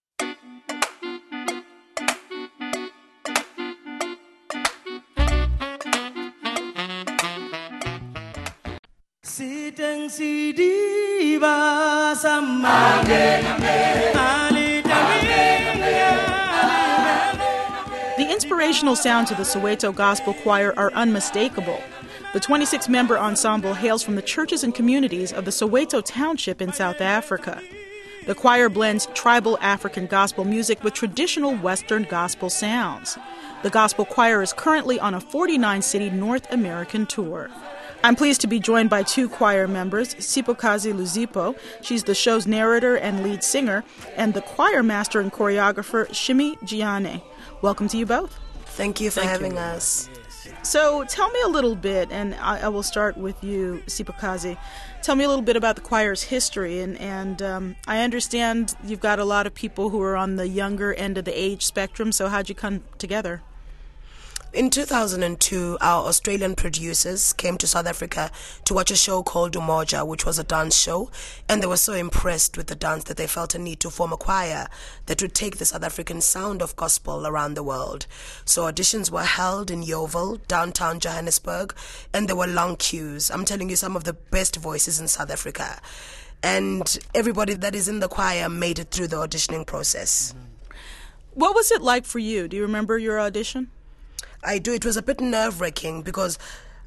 The inspirational sounds of the Soweto Gospel Choir are unmistakable. The twenty-six member ensemble hails from the churches and communities of the Soweto Township in South Africa. The choir blends tribal African gospel music with traditional Western gospel sounds. The gospel choir is currently on a forty-nine city North American tour. I'm pleased to be joined by two choir members, Sipokazi Luzipo, she's the show's narrator and lead singer, and the choir master and choreographer, Shimi Giane. Welcome to you both. Thank you for Thank having you. us. So tell me a little bit, and I, I will start with you, Sipokazi. Tell me a little bit about the choir's history, and, and um, I understand you've got a lot of people who are on the younger end of the age spectrum, so how'd you come together? In two thousand two, our Australian producers came to South Africa to watch a show called Umoja, which was a dance show, and they were so impressed with the dance that they felt a need to form a choir that would take the South African sound of gospel around the world. So auditions were held in Yeoville, downtown Johannesburg, and there were long queues. I'm telling you, some of the best voices in South Africa. And everybody that is in the choir made it through the auditioning process. What was it like for you? Do you remember your audition? I do. It was a bit nerve-wracking because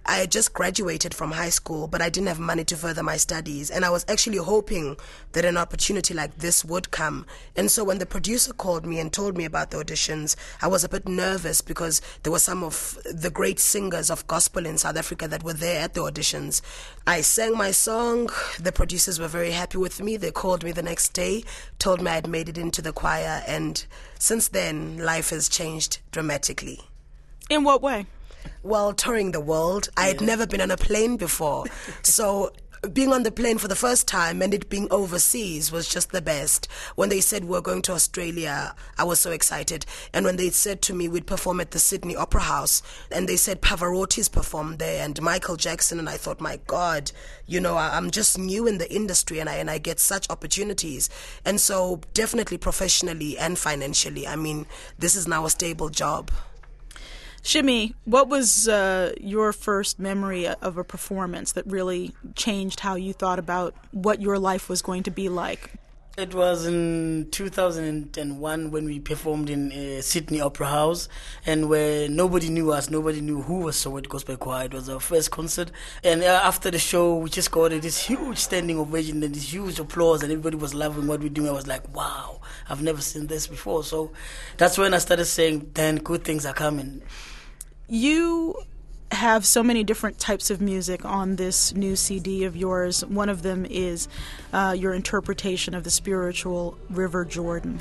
I had just graduated from high school, but I didn't have money to further my studies. And I was actually hoping that an opportunity like this would come. And so when the producer called me and told me about the auditions, I was a bit nervous because there were some of the great singers of gospel in South Africa that were there at the auditions. I sang my song. The producers were very happy with me. They called me the next day, told me I'd made it into the choir. And since then, life has changed dramatically. In what way? Well, touring the world. I had never been on a plane before. So being on the plane for the first time and it being overseas was just the best. When they said we were going to Australia, I was so excited. And when they said to me we'd perform at the Sydney Opera House, and they said Pavarotti's performed there and Michael Jackson, and I thought, my God, you know, I'm just new in the industry and I, and I get such opportunities. And so definitely professionally and financially, I mean, this is now a stable job. Shimmy, what was uh, your first memory of a performance that really changed how you thought about what your life was going to be like? It was in two thousand one when we performed in uh, Sydney Opera House, and where nobody knew us, nobody knew who was Soweto Gospel Choir. It was our first concert, and uh, after the show, we just got this huge standing ovation and this huge applause, and everybody was loving what we were doing. I was like, wow, I've never seen this before. So that's when I started saying, then good things are coming. You have so many different types of music on this new C D of yours. One of them is uh, your interpretation of the spiritual River Jordan.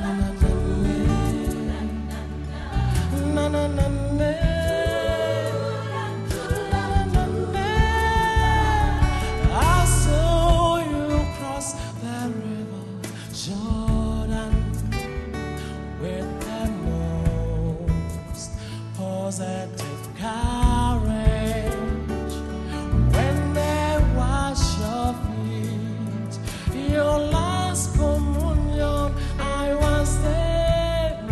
I saw you cross the River Jordan with the most positive courage. When they wash your feet, your last communion, I was there,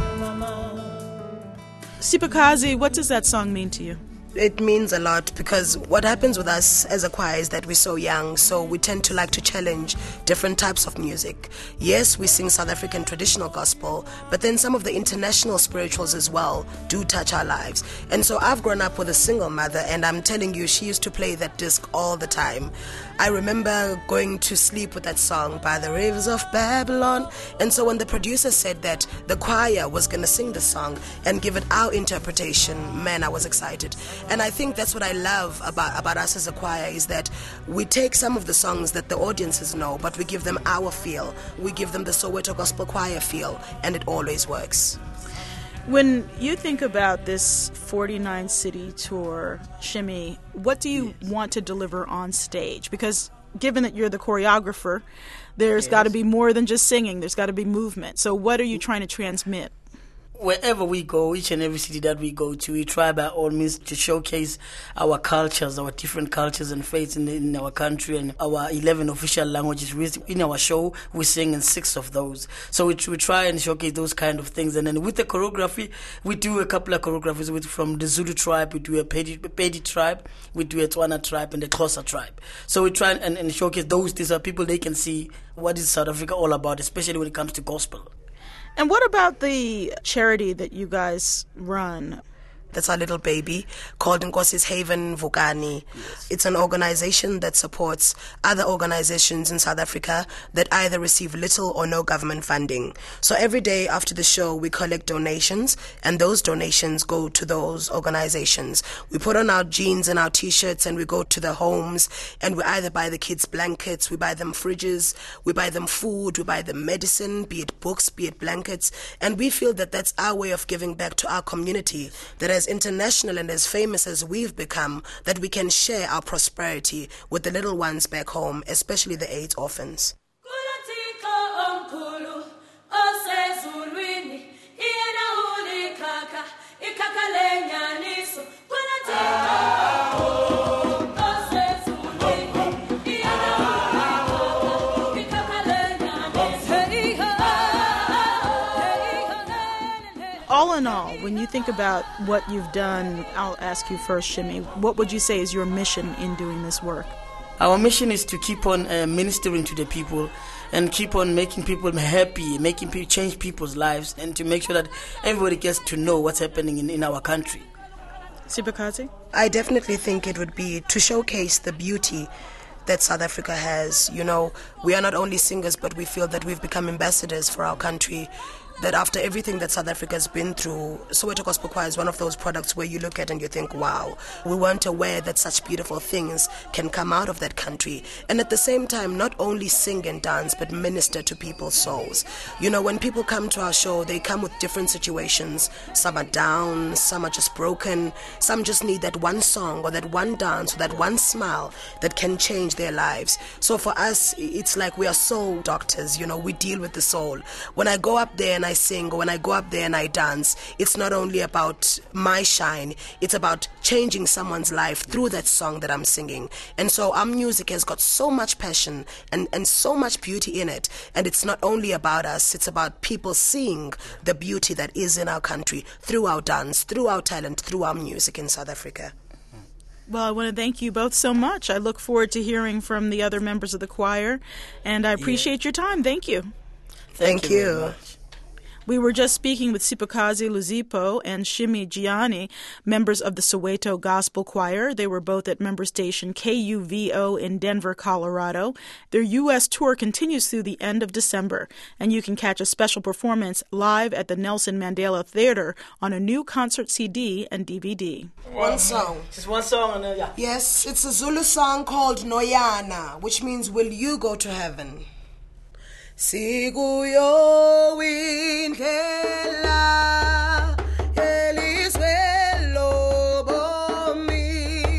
Mama. Sipakazi, what does that song mean to you? It means a lot because what happens with us as a choir is that we're so young, so we tend to like to challenge different types of music. Yes, we sing South African traditional gospel, but then some of the international spirituals as well do touch our lives. And so I've grown up with a single mother, and I'm telling you, she used to play that disc all the time. I remember going to sleep with that song, By the Rivers of Babylon. And so when the producer said that the choir was going to sing the song and give it our interpretation, man, I was excited. And I think that's what I love about, about us as a choir, is that we take some of the songs that the audiences know, but we give them our feel. We give them the Soweto Gospel Choir feel, and it always works. When you think about this forty-nine city tour, Shimmy, what do you yes. want to deliver on stage? Because given that you're the choreographer, there's yes. got to be more than just singing. There's got to be movement. So what are you trying to transmit? Wherever we go, each and every city that we go to, we try by all means to showcase our cultures, our different cultures and faiths in, in our country, and our eleven official languages. In our show, we sing in six of those. So we, we try and showcase those kind of things. And then with the choreography, we do a couple of choreographies with, from the Zulu tribe, we do a Pedi, Pedi tribe, we do a Tswana tribe, and the Xhosa tribe. So we try and, and showcase those. These are people, they can see what is South Africa all about, especially when it comes to gospel. And what about the charity that you guys run? That's our little baby called Nkosi's Haven Vukani. Yes. It's an organization that supports other organizations in South Africa that either receive little or no government funding. So every day after the show, we collect donations, and those donations go to those organizations. We put on our jeans and our T-shirts, and we go to the homes, and we either buy the kids blankets, we buy them fridges, we buy them food, we buy them medicine, be it books, be it blankets. And we feel that that's our way of giving back to our community, that as international and as famous as we've become, that we can share our prosperity with the little ones back home, especially the AIDS orphans. All in all, when you think about what you've done, I'll ask you first, Shimmy, what would you say is your mission in doing this work? Our mission is to keep on uh, ministering to the people and keep on making people happy, making people change people's lives, and to make sure that everybody gets to know what's happening in, in our country. Sipakazi? I definitely think it would be to showcase the beauty that South Africa has. You know, we are not only singers, but we feel that we've become ambassadors for our country. That after everything that South Africa has been through, Soweto Gospel Choir is one of those products where you look at and you think, wow, we weren't aware that such beautiful things can come out of that country. And at the same time, not only sing and dance, but minister to people's souls. You know, when people come to our show, they come with different situations. Some are down, some are just broken, some just need that one song or that one dance or that one smile that can change their lives. So for us, it's like we are soul doctors, you know, we deal with the soul. When I go up there and I sing, or when I go up there and I dance, it's not only about my shine, it's about changing someone's life through that song that I'm singing. And so our music has got so much passion and, and so much beauty in it. And it's not only about us, it's about people seeing the beauty that is in our country through our dance, through our talent, through our music in South Africa. Well, I want to thank you both so much. I look forward to hearing from the other members of the choir, and I appreciate yeah. your time. Thank you. Thank, thank you. you. We were just speaking with Sipakazi Luzipo and Shimi Gianni, members of the Soweto Gospel Choir. They were both at member station K U V O in Denver, Colorado. Their U S tour continues through the end of December, and you can catch a special performance live at the Nelson Mandela Theater on a new concert C D and D V D. One song. Just one song. And, uh, yeah. Yes, it's a Zulu song called Noyana, which means, will you go to heaven? Sikuyo indlela elizwe lobomi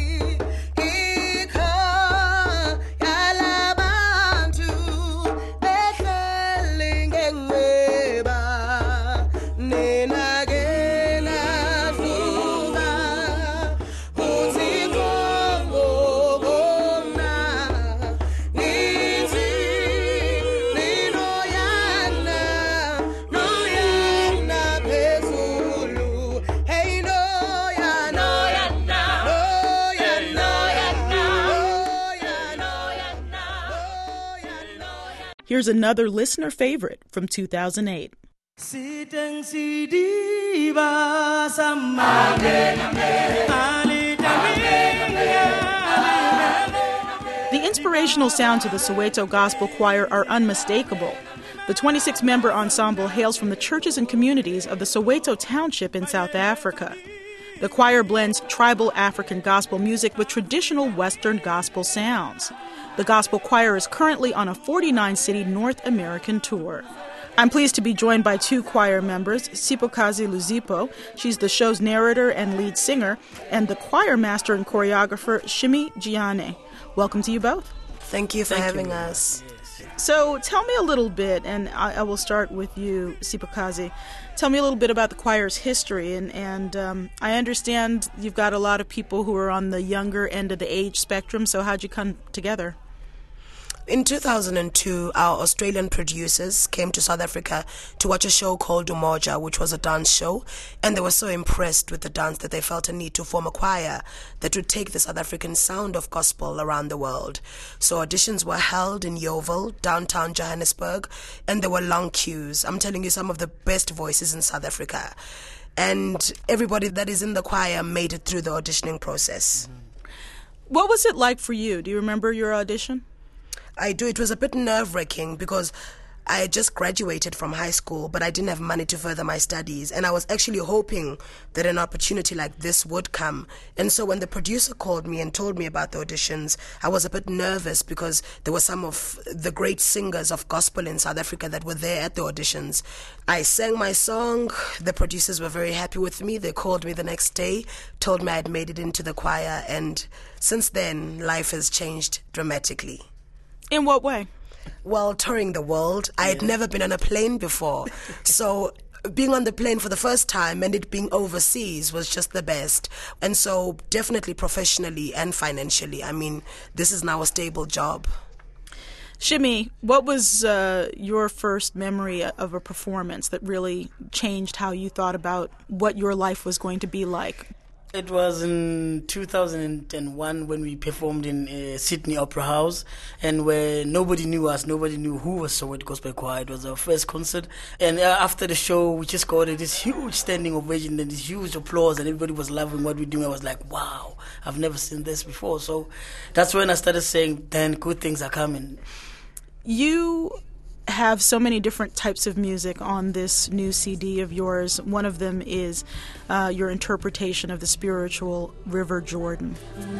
ikhaya labantu behleli ngenqeba nina ke lahluka uthi ngobona nithi Here's another listener favorite from two thousand eight. The inspirational sounds of the Soweto Gospel Choir are unmistakable. The twenty-six member ensemble hails from the churches and communities of the Soweto Township in South Africa. The choir blends tribal African gospel music with traditional Western gospel sounds. The gospel choir is currently on a forty-nine city North American tour. I'm pleased to be joined by two choir members, Sipakazi Luzipo, she's the show's narrator and lead singer, and the choir master and choreographer, Shimi Gianni. Welcome to you both. Thank you for Thank having you. us. So tell me a little bit, and I, I will start with you, Sipakazi. Tell me a little bit about the choir's history, and, and um, I understand you've got a lot of people who are on the younger end of the age spectrum, so how'd you come together? In two thousand two, our Australian producers came to South Africa to watch a show called Umoja, which was a dance show, and they were so impressed with the dance that they felt a need to form a choir that would take the South African sound of gospel around the world. So auditions were held in Yeoville, downtown Johannesburg, and there were long queues. I'm telling you, some of the best voices in South Africa. And everybody that is in the choir made it through the auditioning process. What was it like for you? Do you remember your audition? I do. It was a bit nerve-wracking because I had just graduated from high school, but I didn't have money to further my studies. And I was actually hoping that an opportunity like this would come. And so when the producer called me and told me about the auditions, I was a bit nervous because there were some of the great singers of gospel in South Africa that were there at the auditions. I sang my song. The producers were very happy with me. They called me the next day, told me I had made it into the choir. And since then, life has changed dramatically. In what way? Well, touring the world. I had never been on a plane before. So being on the plane for the first time and it being overseas was just the best. And so definitely professionally and financially. I mean, this is now a stable job. Shimi, what was uh, your first memory of a performance that really changed how you thought about what your life was going to be like? It was in two thousand one when we performed in uh, Sydney Opera House, and where nobody knew us, nobody knew who was Soweto Gospel Choir. It was our first concert, and uh, after the show, we just got this huge standing ovation and this huge applause, and everybody was loving what we were doing. I was like, wow, I've never seen this before. So that's when I started saying, then good things are coming. You have so many different types of music on this new C D of yours. One of them is uh, your interpretation of the spiritual River Jordan.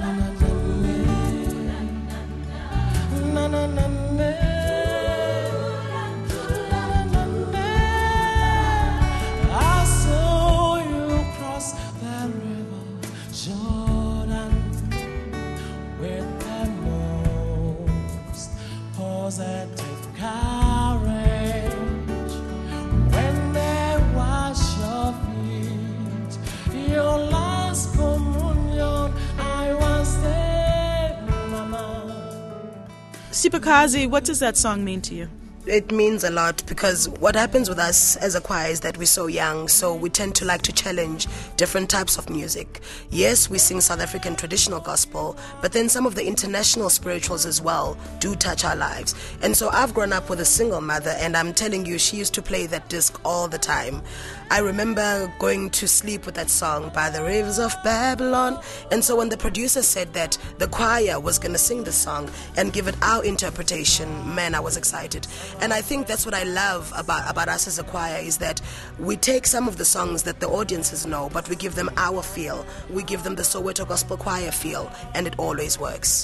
I saw you cross the river Jordan with the most positive courage. When they wash your feet, your last communion, I was there, Mama. Sipakazi, what does that song mean to you? It means a lot because what happens with us as a choir is that we're so young, so we tend to like to challenge different types of music. Yes, we sing South African traditional gospel, but then some of the international spirituals as well do touch our lives. And so I've grown up with a single mother, and I'm telling you, she used to play that disc all the time. I remember going to sleep with that song, By the Rivers of Babylon. And so when the producer said that the choir was going to sing the song and give it our interpretation, man, I was excited. And I think that's what I love about, about us as a choir, is that we take some of the songs that the audiences know, but we give them our feel. We give them the Soweto Gospel Choir feel, and it always works.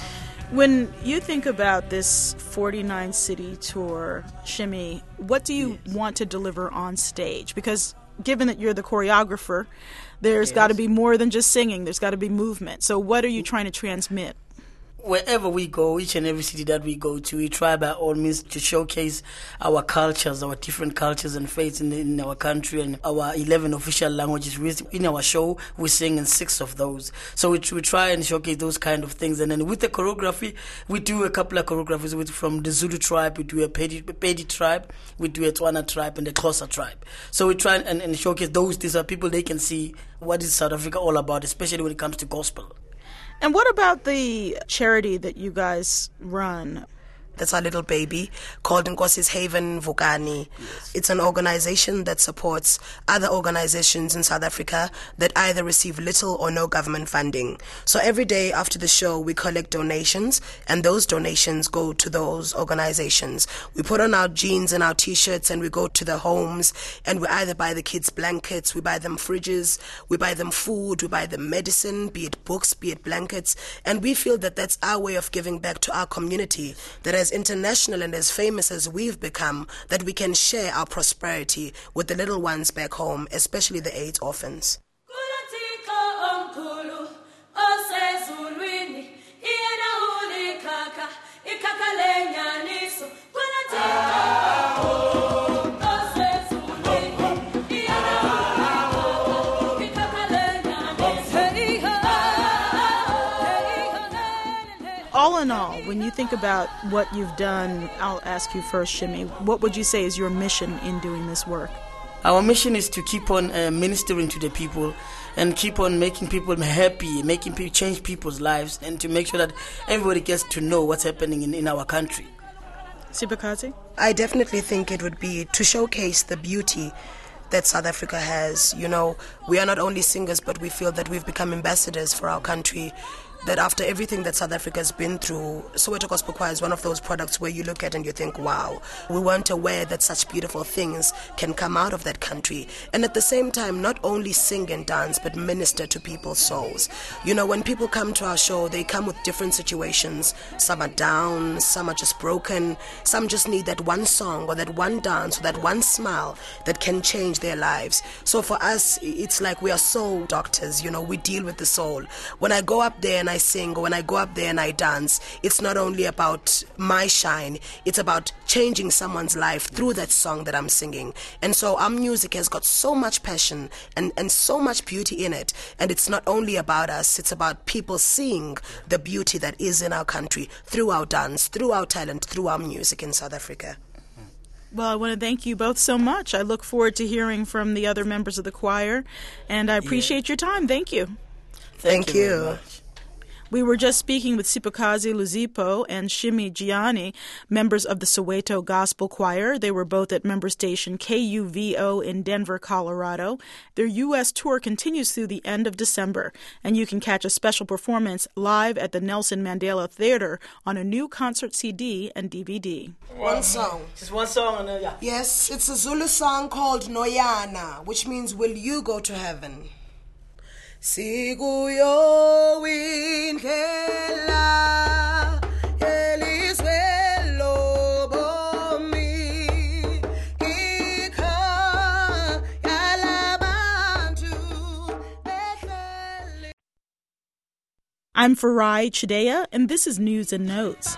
When you think about this forty-nine city tour, Shimmy, what do you yes. want to deliver on stage? Because given that you're the choreographer, there's yes. got to be more than just singing. There's got to be movement. So what are you trying to transmit? Wherever we go, each and every city that we go to, we try by all means to showcase our cultures, our different cultures and faiths in, in our country, and our eleven official languages. In our show, we sing in six of those. So we, we try and showcase those kind of things. And then with the choreography, we do a couple of choreographies with, from the Zulu tribe, we do a Pedi, Pedi tribe, we do a Tswana tribe, and the Xhosa tribe. So we try and, and showcase those. These are people, they can see what is South Africa all about, especially when it comes to gospel. And what about the charity that you guys run? That's our little baby called Nkosi's Haven Vukani. Yes. It's an organization that supports other organizations in South Africa that either receive little or no government funding. So every day after the show, we collect donations, and those donations go to those organizations. We put on our jeans and our T-shirts, and we go to the homes, and we either buy the kids blankets, we buy them fridges, we buy them food, we buy them medicine, be it books, be it blankets, and we feel that that's our way of giving back to our community, that as international and as famous as we've become, that we can share our prosperity with the little ones back home, especially the AIDS orphans. All in all, when you think about what you've done, I'll ask you first, Shimmy, what would you say is your mission in doing this work? Our mission is to keep on uh, ministering to the people and keep on making people happy, making people change people's lives, and to make sure that everybody gets to know what's happening in, in our country. Sipakazi? I definitely think it would be to showcase the beauty that South Africa has. You know, we are not only singers, but we feel that we've become ambassadors for our country. That after everything that South Africa has been through, Soweto Gospel Choir is one of those products where you look at and you think, wow, we weren't aware that such beautiful things can come out of that country. And at the same time, not only sing and dance, but minister to people's souls. You know, when people come to our show, they come with different situations. Some are down, some are just broken, some just need that one song or that one dance or that one smile that can change their lives. So for us, it's like we are soul doctors, you know, we deal with the soul. When I go up there and I sing, or when I go up there and I dance, it's not only about my shine, it's about changing someone's life through that song that I'm singing. And so our music has got so much passion and, and so much beauty in it. And it's not only about us, it's about people seeing the beauty that is in our country through our dance, through our talent, through our music in South Africa. Well, I want to thank you both so much. I look forward to hearing from the other members of the choir, and I appreciate yeah. your time. Thank you. Thank, thank you. you. We were just speaking with Sipokazi Luzipo and Shimi Gianni, members of the Soweto Gospel Choir. They were both at member station K U V O in Denver, Colorado. Their U S tour continues through the end of December, and you can catch a special performance live at the Nelson Mandela Theater on a new concert C D and D V D. One song. Just one song. And, uh, yeah. Yes, it's a Zulu song called Noyana, which means will you go to heaven? Sikuyo indlela elizwe lobomi ikhaya labantu. I'm Farai Chidea, and this is News and Notes.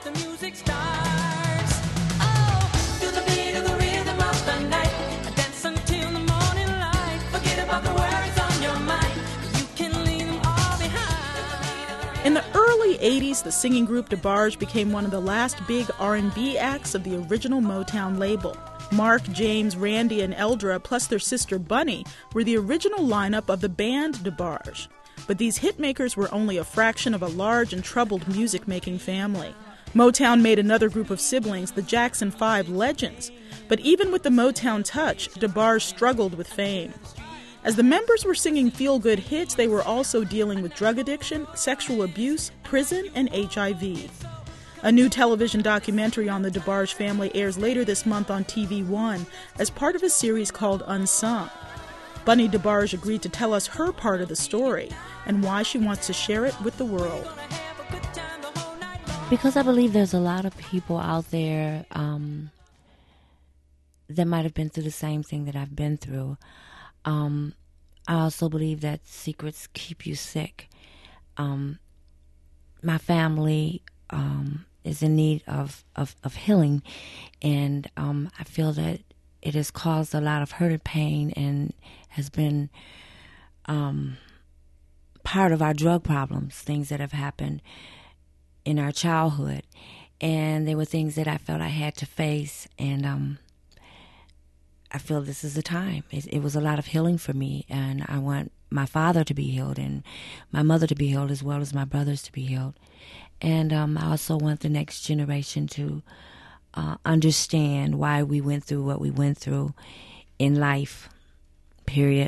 In the early eighties, the singing group DeBarge became one of the last big R and B acts of the original Motown label. Mark, James, Randy, and Eldra, plus their sister Bunny, were the original lineup of the band DeBarge. But these hitmakers were only a fraction of a large and troubled music-making family. Motown made another group of siblings, the Jackson Five Legends. But even with the Motown touch, DeBarge struggled with fame. As the members were singing feel-good hits, they were also dealing with drug addiction, sexual abuse, prison, and H I V. A new television documentary on the DeBarge family airs later this month on T V One as part of a series called Unsung. Bunny DeBarge agreed to tell us her part of the story and why she wants to share it with the world. Because I believe there's a lot of people out there um, that might have been through the same thing that I've been through. Um, I also believe that secrets keep you sick. Um, my family um, is in need of, of, of healing, and um, I feel that it has caused a lot of hurt and pain and has been um, part of our drug problems, things that have happened in our childhood. And they were things that I felt I had to face, and um, I feel this is the time. It, it was a lot of healing for me, and I want my father to be healed and my mother to be healed as well as my brothers to be healed. And um, I also want the next generation to uh, understand why we went through what we went through in life, period.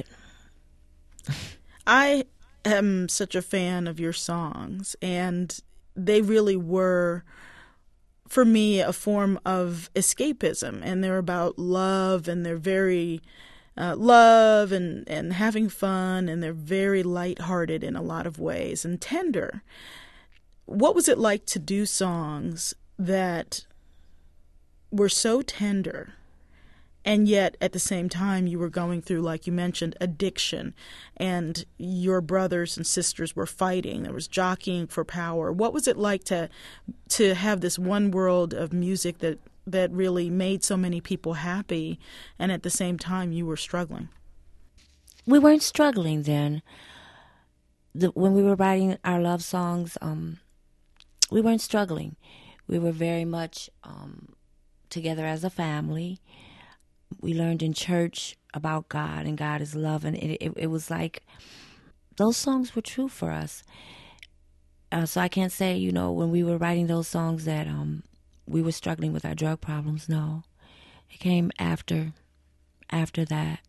I am such a fan of your songs, and they really were, for me, a form of escapism, and they're about love, and they're very uh, love and, and having fun, and they're very lighthearted in a lot of ways and tender. What was it like to do songs that were so tender, and yet at the same time you were going through, like you mentioned, addiction, and your brothers and sisters were fighting, there was jockeying for power? What was it like to to have this one world of music that, that really made so many people happy, and at the same time you were struggling? We weren't struggling then. The, when we were writing our love songs, um, we weren't struggling. We were very much um, together as a family. We learned in church about God, and God is love, and it, it, it was like those songs were true for us. Uh, so I can't say, you know, when we were writing those songs that um, we were struggling with our drug problems. No, it came after, after that.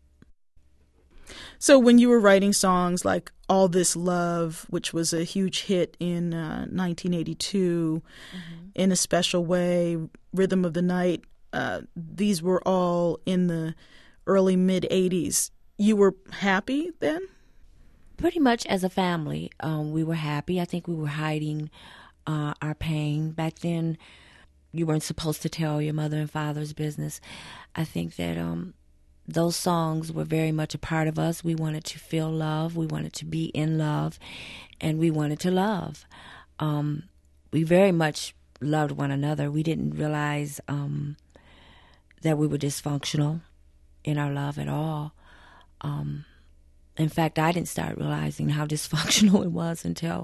So when you were writing songs like All This Love, which was a huge hit in uh, nineteen eighty-two, mm-hmm. In a Special Way, Rhythm of the Night, uh, these were all in the early mid-eighties. You were happy then? Pretty much as a family, um, we were happy. I think we were hiding uh, our pain. Back then, you weren't supposed to tell your mother and father's business. I think that um, those songs were very much a part of us. We wanted to feel love. We wanted to be in love. And we wanted to love. Um, we very much loved one another. We didn't realize um, that we were dysfunctional in our love at all. Um, in fact, I didn't start realizing how dysfunctional it was until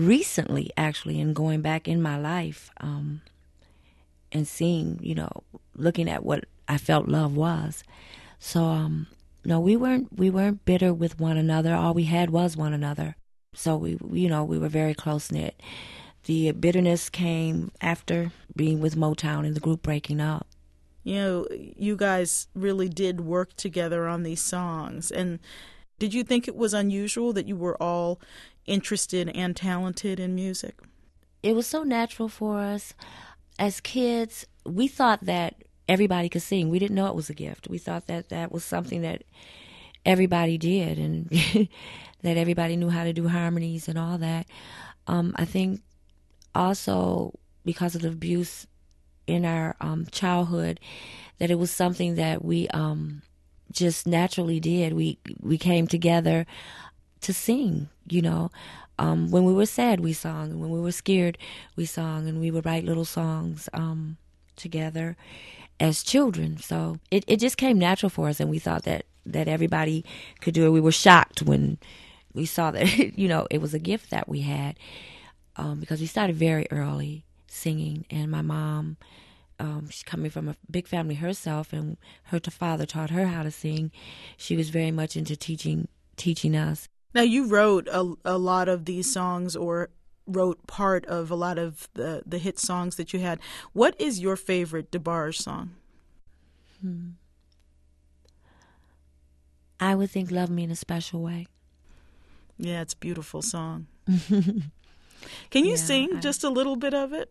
recently, actually, and going back in my life um, and seeing, you know, looking at what I felt love was. So, um, no, we weren't we weren't bitter with one another. All we had was one another. So we, you know, we were very close knit. The bitterness came after being with Motown and the group breaking up. You know, you guys really did work together on these songs. And did you think it was unusual that you were all interested and talented in music? It was so natural for us. As kids, we thought that everybody could sing. We didn't know it was a gift. We thought that that was something that everybody did and that everybody knew how to do harmonies and all that. Um, I think also because of the abuse in our um, childhood, that it was something that we um, just naturally did. We we came together to sing, you know. Um, when we were sad, we sang. And when we were scared, we sang. And we would write little songs um, together as children. So it, it just came natural for us, and we thought that, that everybody could do it. We were shocked when we saw that, you know, it was a gift that we had um, because we started very early singing. And my mom, um, she's coming from a big family herself, and her father taught her how to sing. She was very much into teaching teaching us. Now, you wrote a, a lot of these songs, or wrote part of a lot of the, the hit songs that you had. What is your favorite DeBarge song? Hmm. I would think Love Me in a Special Way. Yeah, it's a beautiful song. Can you Yeah, sing I- just a little bit of it?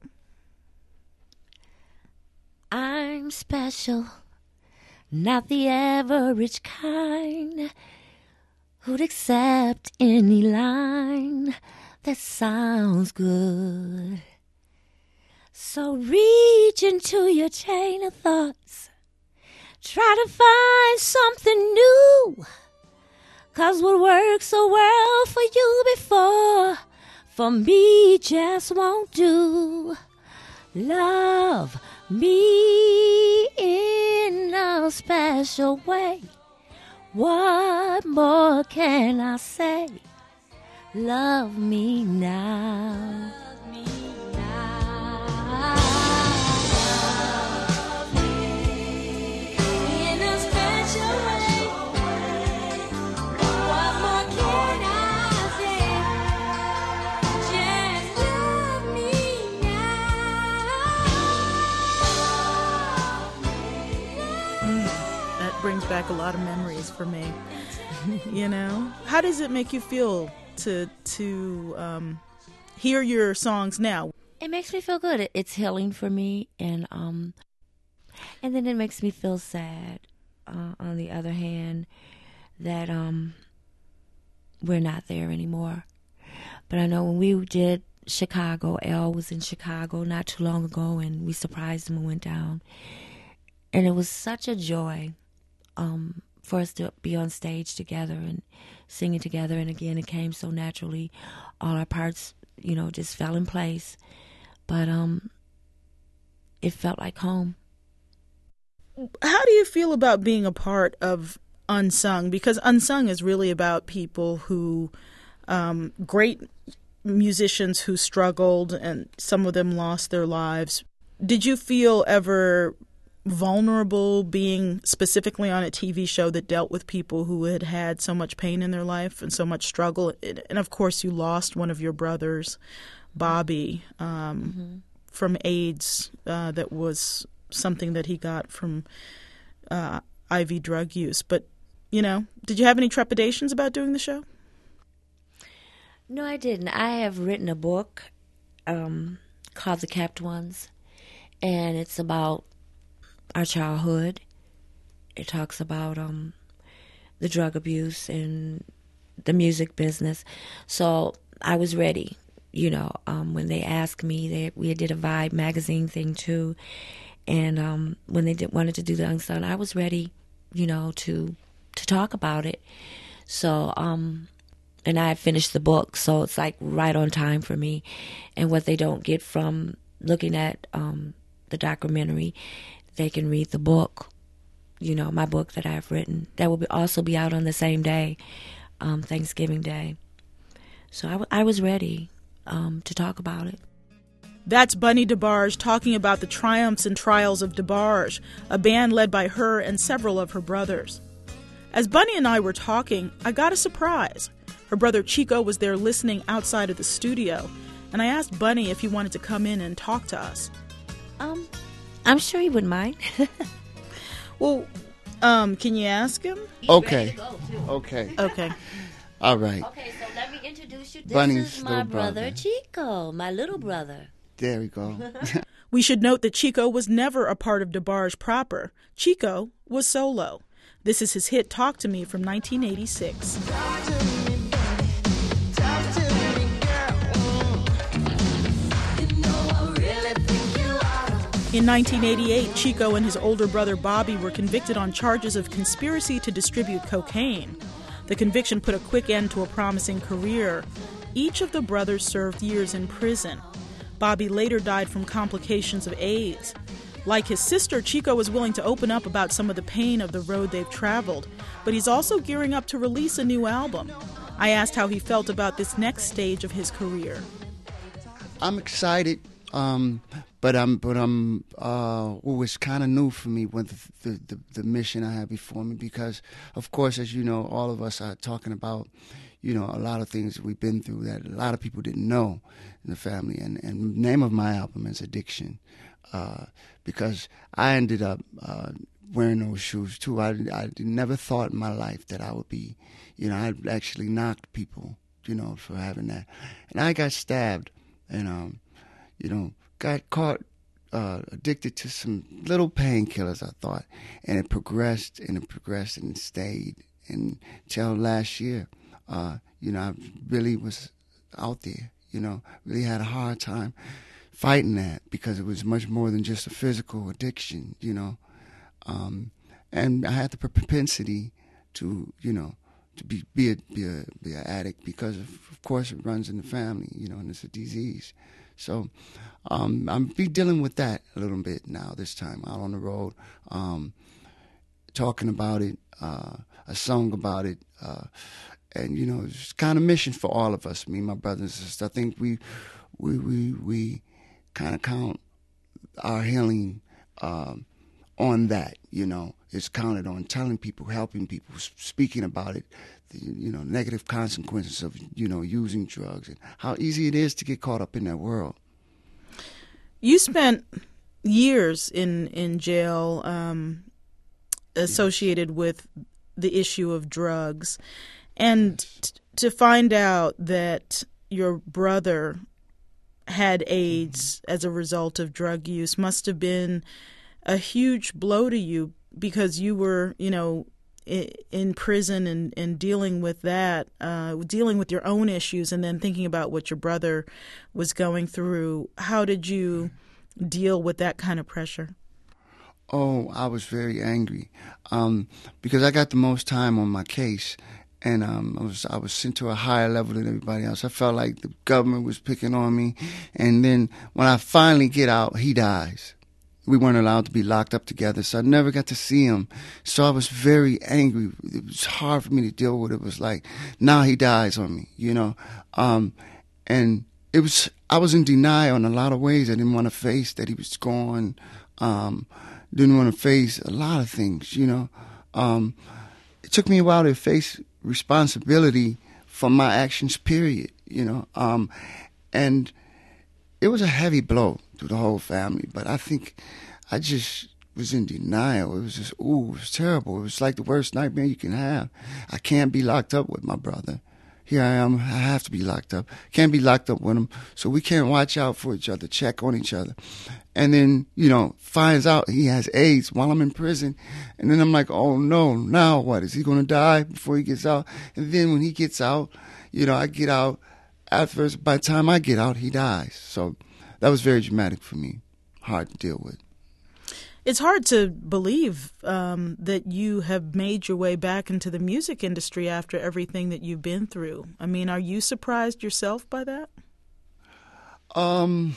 I'm special, not the average kind, who'd accept any line that sounds good. So reach into your chain of thoughts, try to find something new, 'cause what worked so well for you before, for me just won't do. Love me in a special way. What more can I say? Love me now. In a special way. What more can I say? Just love me now. That brings back a lot of memories for me. You know, how does it make you feel to to um, hear your songs now? It makes me feel good. It- It's healing for me, and um, and then it makes me feel sad. Uh, on the other hand, that um, we're not there anymore. But I know when we did Chicago, Elle was in Chicago not too long ago, and we surprised him and went down, and it was such a joy. Um, for us to be on stage together and singing together. And again, it came so naturally. All our parts, you know, just fell in place. But um, it felt like home. How do you feel about being a part of Unsung? Because Unsung is really about people who, um, great musicians who struggled, and some of them lost their lives. Did you feel ever vulnerable being specifically on a T V show that dealt with people who had had so much pain in their life and so much struggle? And of course, you lost one of your brothers, Bobby, um, mm-hmm. from AIDS. Uh, that was something that he got from uh, I V drug use. But, you know, did you have any trepidations about doing the show? No, I didn't. I have written a book um, called The Kept Ones, and it's about our childhood. It talks about um, the drug abuse and the music business. So I was ready, you know, um, when they asked me. They, we did a Vibe magazine thing too, and um, when they did, wanted to do the Unsung, I was ready, you know, to to talk about it. So, um, and I had finished the book, so it's like right on time for me. And what they don't get from looking at um, the documentary, they can read the book, you know, my book that I've written. That will be also be out on the same day, um, Thanksgiving Day. So I, w- I was ready um, to talk about it. That's Bunny DeBarge talking about the triumphs and trials of DeBarge, a band led by her and several of her brothers. As Bunny and I were talking, I got a surprise. Her brother Chico was there listening outside of the studio, and I asked Bunny if he wanted to come in and talk to us. Um, I'm sure he wouldn't mind. Well, um, can you ask him? Okay. Okay. Okay. All right. Okay, so let me introduce you. This Bunny's is my little brother, brother. Chico, my little brother. There we go. We should note that Chico was never a part of DeBarge proper. Chico was solo. This is his hit Talk to Me from nineteen eighty-six. In nineteen eighty-eight, Chico and his older brother Bobby were convicted on charges of conspiracy to distribute cocaine. The conviction put a quick end to a promising career. Each of the brothers served years in prison. Bobby later died from complications of AIDS. Like his sister, Chico was willing to open up about some of the pain of the road they've traveled, but he's also gearing up to release a new album. I asked how he felt about this next stage of his career. I'm excited, um, but I'm, but I'm. Uh, well, it's kind of new for me with the, the, the the mission I have before me because, of course, as you know, all of us are talking about, you know, a lot of things that we've been through that a lot of people didn't know in the family. And and the name of my album is Addiction, uh, because I ended up uh, wearing those shoes too. I I never thought in my life that I would be, you know, I actually knocked people, you know, for having that, and I got stabbed. And, um, you know, got caught uh, addicted to some little painkillers, I thought. And it progressed and it progressed and it stayed until last year. Uh, you know, I really was out there, you know, really had a hard time fighting that because it was much more than just a physical addiction, you know. Um, and I had the propensity to, you know, to be be a be a be an addict because of, of course it runs in the family, you know, and it's a disease. So um, I'm be dealing with that a little bit now. This time out on the road, um, talking about it, uh, a song about it, uh, and you know, it's kind of mission for all of us, me and my brothers and sisters. I think we we we we kind of count our healing um, on that, you know. It's counted on telling people, helping people, speaking about it, the, you know, negative consequences of, you know, using drugs and how easy it is to get caught up in that world. You spent years in, in jail um, associated with the issue of drugs. And t- to find out that your brother had AIDS as a result of drug use must have been a huge blow to you, because you were, you know, in prison and, and dealing with that, uh, dealing with your own issues and then thinking about what your brother was going through. How did you deal with that kind of pressure? Oh, I was very angry um, because I got the most time on my case. And um, I was I was sent to a higher level than everybody else. I felt like the government was picking on me. And then when I finally get out, he dies. We weren't allowed to be locked up together, so I never got to see him. So I was very angry. It was hard for me to deal with. It was like, now he dies on me, you know. Um, and it was I was in denial in a lot of ways. I didn't want to face that he was gone. Um, didn't want to face a lot of things, you know. Um, it took me a while to face responsibility for my actions, period, you know. Um, and it was a heavy blow to the whole family, but I think I just was in denial. It was just, ooh, it was terrible. It was like the worst nightmare you can have. I can't be locked up with my brother. Here I am, I have to be locked up. Can't be locked up with him, so we can't watch out for each other, check on each other. And then, you know, finds out he has AIDS while I'm in prison. And then I'm like, oh no, now what? Is he going to die before he gets out? And then when he gets out, you know, I get out. After, by the time I get out, he dies. So that was very dramatic for me, hard to deal with. It's hard to believe um, that you have made your way back into the music industry after everything that you've been through. I mean, are you surprised yourself by that? Um,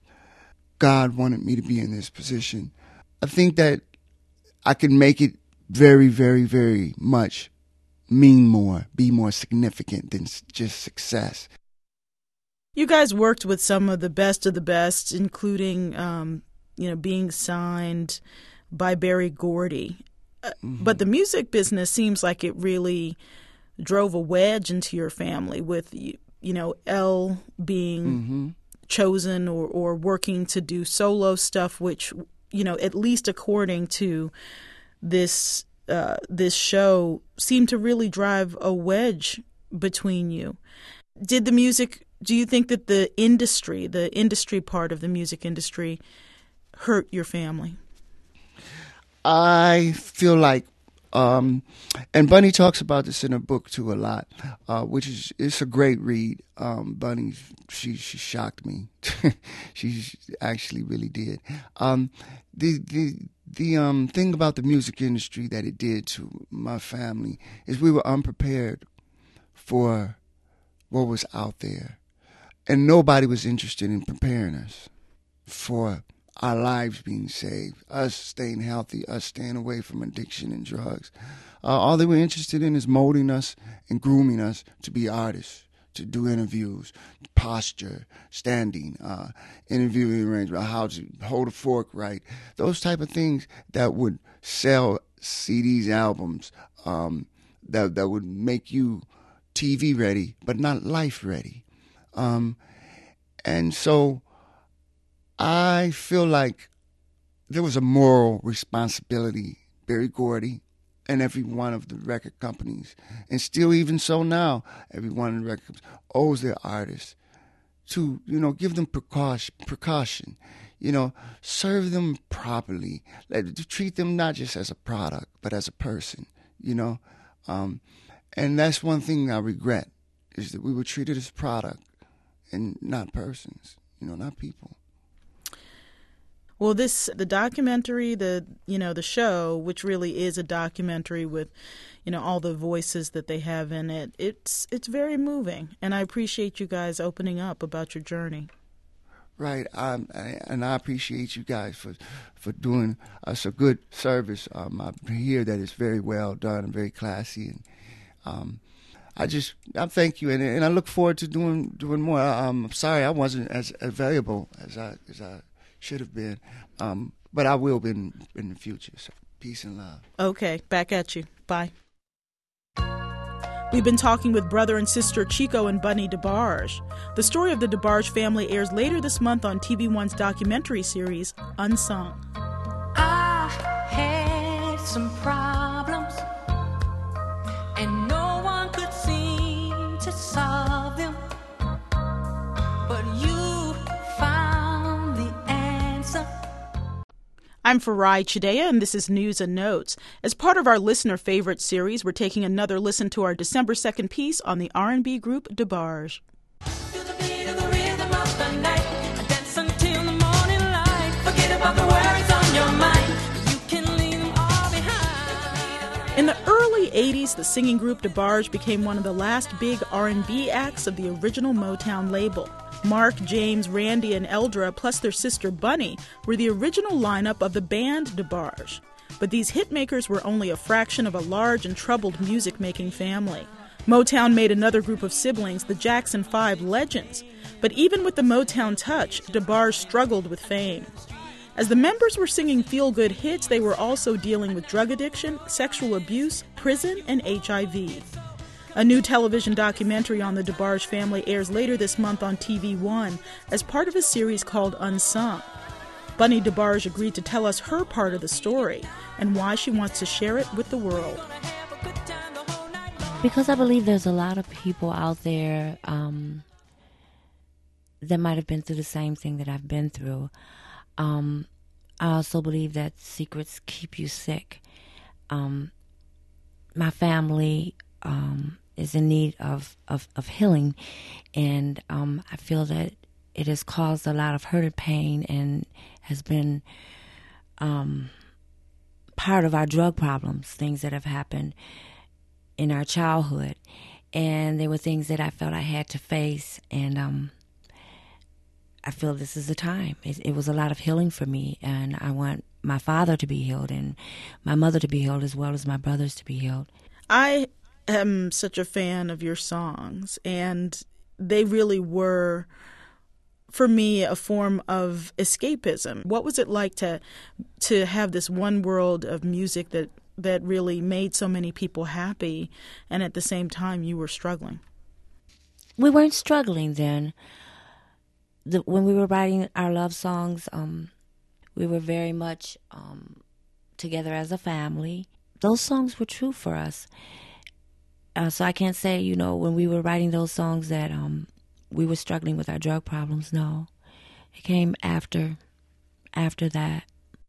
God wanted me to be in this position. I think that I can make it very, very, very much mean more, be more significant than just success. You guys worked with some of the best of the best, including, um, you know, being signed by Berry Gordy. Uh, mm-hmm. But the music business seems like it really drove a wedge into your family with, you, you know, Elle being mm-hmm. chosen or, or working to do solo stuff, which, you know, at least according to this uh, this show, seemed to really drive a wedge between you. Did the music... Do you think that the industry, the industry part of the music industry, hurt your family? I feel like, um, and Bunny talks about this in her book too a lot, uh, which is it's a great read. Um, Bunny, she she shocked me. She actually really did. Um, the the the um thing about the music industry that it did to my family is we were unprepared for what was out there. And nobody was interested in preparing us for our lives being saved, us staying healthy, us staying away from addiction and drugs. Uh, all they were interested in is molding us and grooming us to be artists, to do interviews, posture, standing, uh, interviewing arrangement, how to hold a fork right, those type of things that would sell C Ds, albums, um, that that would make you T V ready, but not life ready. Um, and so I feel like there was a moral responsibility, Berry Gordy and every one of the record companies, and still even so now, every one of the record companies owes their artists to, you know, give them precaution, precaution, you know, serve them properly, like, to treat them not just as a product, but as a person, you know. Um, and that's one thing I regret, is that we were treated as product and not persons, you know, not people. Well, this, the documentary, the, you know, the show, which really is a documentary with, you know, all the voices that they have in it, it's it's very moving. And I appreciate you guys opening up about your journey. Right. Um, and I appreciate you guys for, for doing us a good service. Um, I hear that it's very well done and very classy. And um, I just, I thank you, and and I look forward to doing doing more. Um, I'm sorry I wasn't as available as I as I should have been, um, but I will be in, in the future. So peace and love. Okay, back at you. Bye. We've been talking with brother and sister Chico and Bunny DeBarge. The story of the DeBarge family airs later this month on T V One's documentary series, Unsung. I had some problems, and no to solve them, but you found the answer. I'm Farai Chideya, and this is News and Notes. As part of our listener favorite series, we're taking another listen to our December second piece on the R and B group DeBarge. To the beat of the rhythm of the night, dance until the morning light. Forget about the words on your mind. You can leave them all behind. In the early eighties, the singing group DeBarge became one of the last big R and B acts of the original Motown label. Mark, James, Randy, and Eldra, plus their sister Bunny, were the original lineup of the band DeBarge. But these hitmakers were only a fraction of a large and troubled music-making family. Motown made another group of siblings, the Jackson Five Legends. But even with the Motown touch, DeBarge struggled with fame. As the members were singing feel-good hits, they were also dealing with drug addiction, sexual abuse, prison, and H I V. A new television documentary on the DeBarge family airs later this month on T V One as part of a series called Unsung. Bunny DeBarge agreed to tell us her part of the story and why she wants to share it with the world. Because I believe there's a lot of people out there um, that might have been through the same thing that I've been through. Um, I also believe that secrets keep you sick. Um, my family um, is in need of, of, of healing, and um, I feel that it has caused a lot of hurt and pain and has been um, part of our drug problems, things that have happened in our childhood. And there were things that I felt I had to face, and um, I feel this is the time. It, it was a lot of healing for me, and I want my father to be healed and my mother to be healed as well as my brothers to be healed. I am such a fan of your songs, and they really were, for me, a form of escapism. What was it like to to have this one world of music that, that really made so many people happy, and at the same time you were struggling? We weren't struggling then. The, when we were writing our love songs, um, we were very much um, together as a family. Those songs were true for us. Uh, so I can't say, you know, when we were writing those songs that um, we were struggling with our drug problems. No, it came after, after that.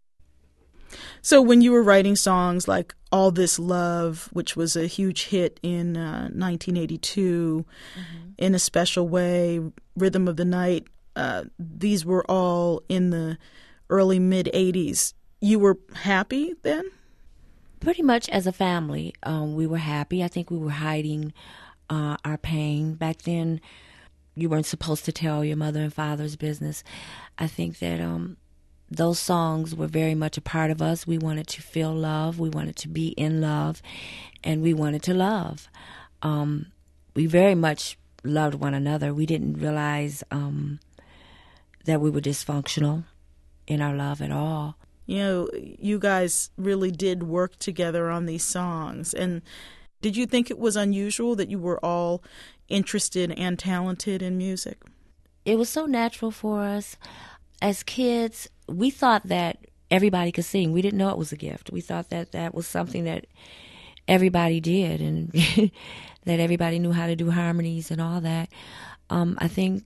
So when you were writing songs like All This Love, which was a huge hit in uh, nineteen eighty-two, mm-hmm. In a Special Way, Rhythm of the Night, uh, these were all in the early, mid-eighties. You were happy then? Pretty much as a family, um, we were happy. I think we were hiding uh, our pain. Back then, you weren't supposed to tell your mother and father's business. I think that um, those songs were very much a part of us. We wanted to feel love. We wanted to be in love. And we wanted to love. Um, we very much loved one another. We didn't realize um, that we were dysfunctional in our love at all. You know, you guys really did work together on these songs. And did you think it was unusual that you were all interested and talented in music? It was so natural for us. As kids, we thought that everybody could sing. We didn't know it was a gift. We thought that that was something that everybody did and that everybody knew how to do harmonies and all that. Um, I think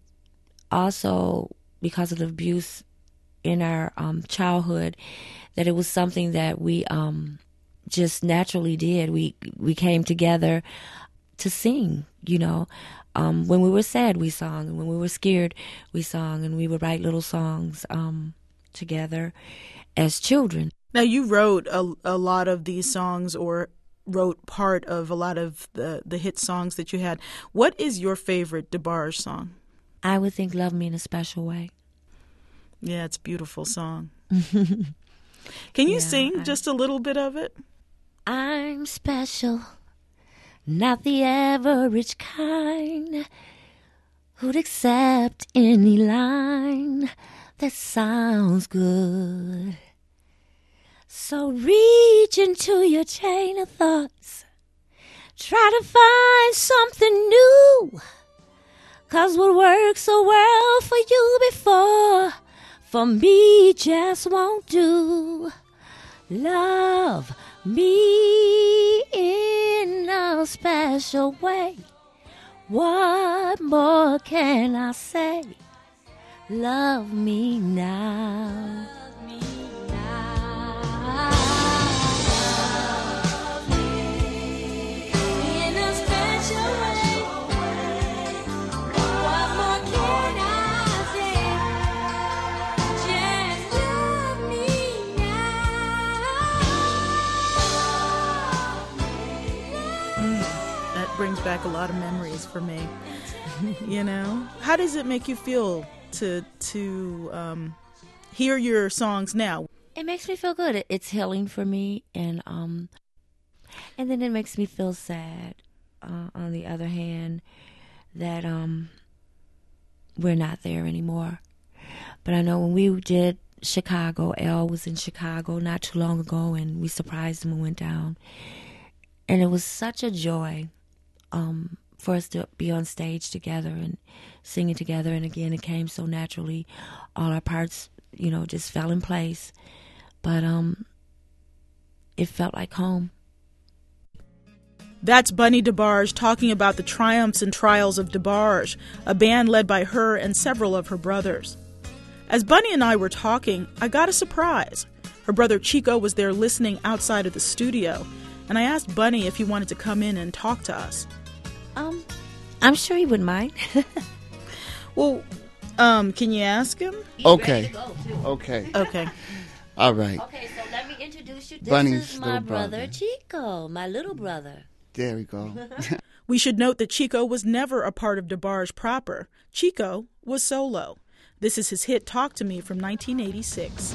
also because of the abuse in our um, childhood, that it was something that we um, just naturally did. We we came together to sing, you know. Um, when we were sad, we sang, and when we were scared, we sang, and we would write little songs um, together as children. Now, you wrote a, a lot of these songs, or wrote part of a lot of the, the hit songs that you had. What is your favorite DeBarge song? I would think Love Me in a Special Way. Yeah, it's a beautiful song. Can you yeah, sing I... just a little bit of it? I'm special, not the average kind, who'd accept any line that sounds good. So reach into your chain of thoughts, try to find something new, 'cause what worked so well for you before, for me just won't do. Love me in a special way. What more can I say? Love me now. Love me now. Love me in a special way. What more can I say? Just love me now. Mm, that brings back a lot of memories for me. You know, how does it make you feel to to um, hear your songs now? It makes me feel good. It's healing for me, and um, and then it makes me feel sad. Uh, on the other hand, that um, we're not there anymore. But I know when we did Chicago, Elle was in Chicago not too long ago, and we surprised him and went down, and it was such a joy. Um, for us to be on stage together and singing together. And again, it came so naturally. All our parts, you know, just fell in place. But um, it felt like home. That's Bunny DeBarge talking about the triumphs and trials of DeBarge, a band led by her and several of her brothers. As Bunny and I were talking, I got a surprise. Her brother Chico was there listening outside of the studio, and I asked Bunny if he wanted to come in and talk to us. Um, I'm sure he wouldn't mind. Well, um, can you ask him? He's okay. ready to go, too. Okay. Okay. All right. Okay, so let me introduce you. This Bunny's is my little brother, brother, Chico, my little brother. There we go. We should note that Chico was never a part of DeBarge proper. Chico was solo. This is his hit Talk to Me from nineteen eighty-six.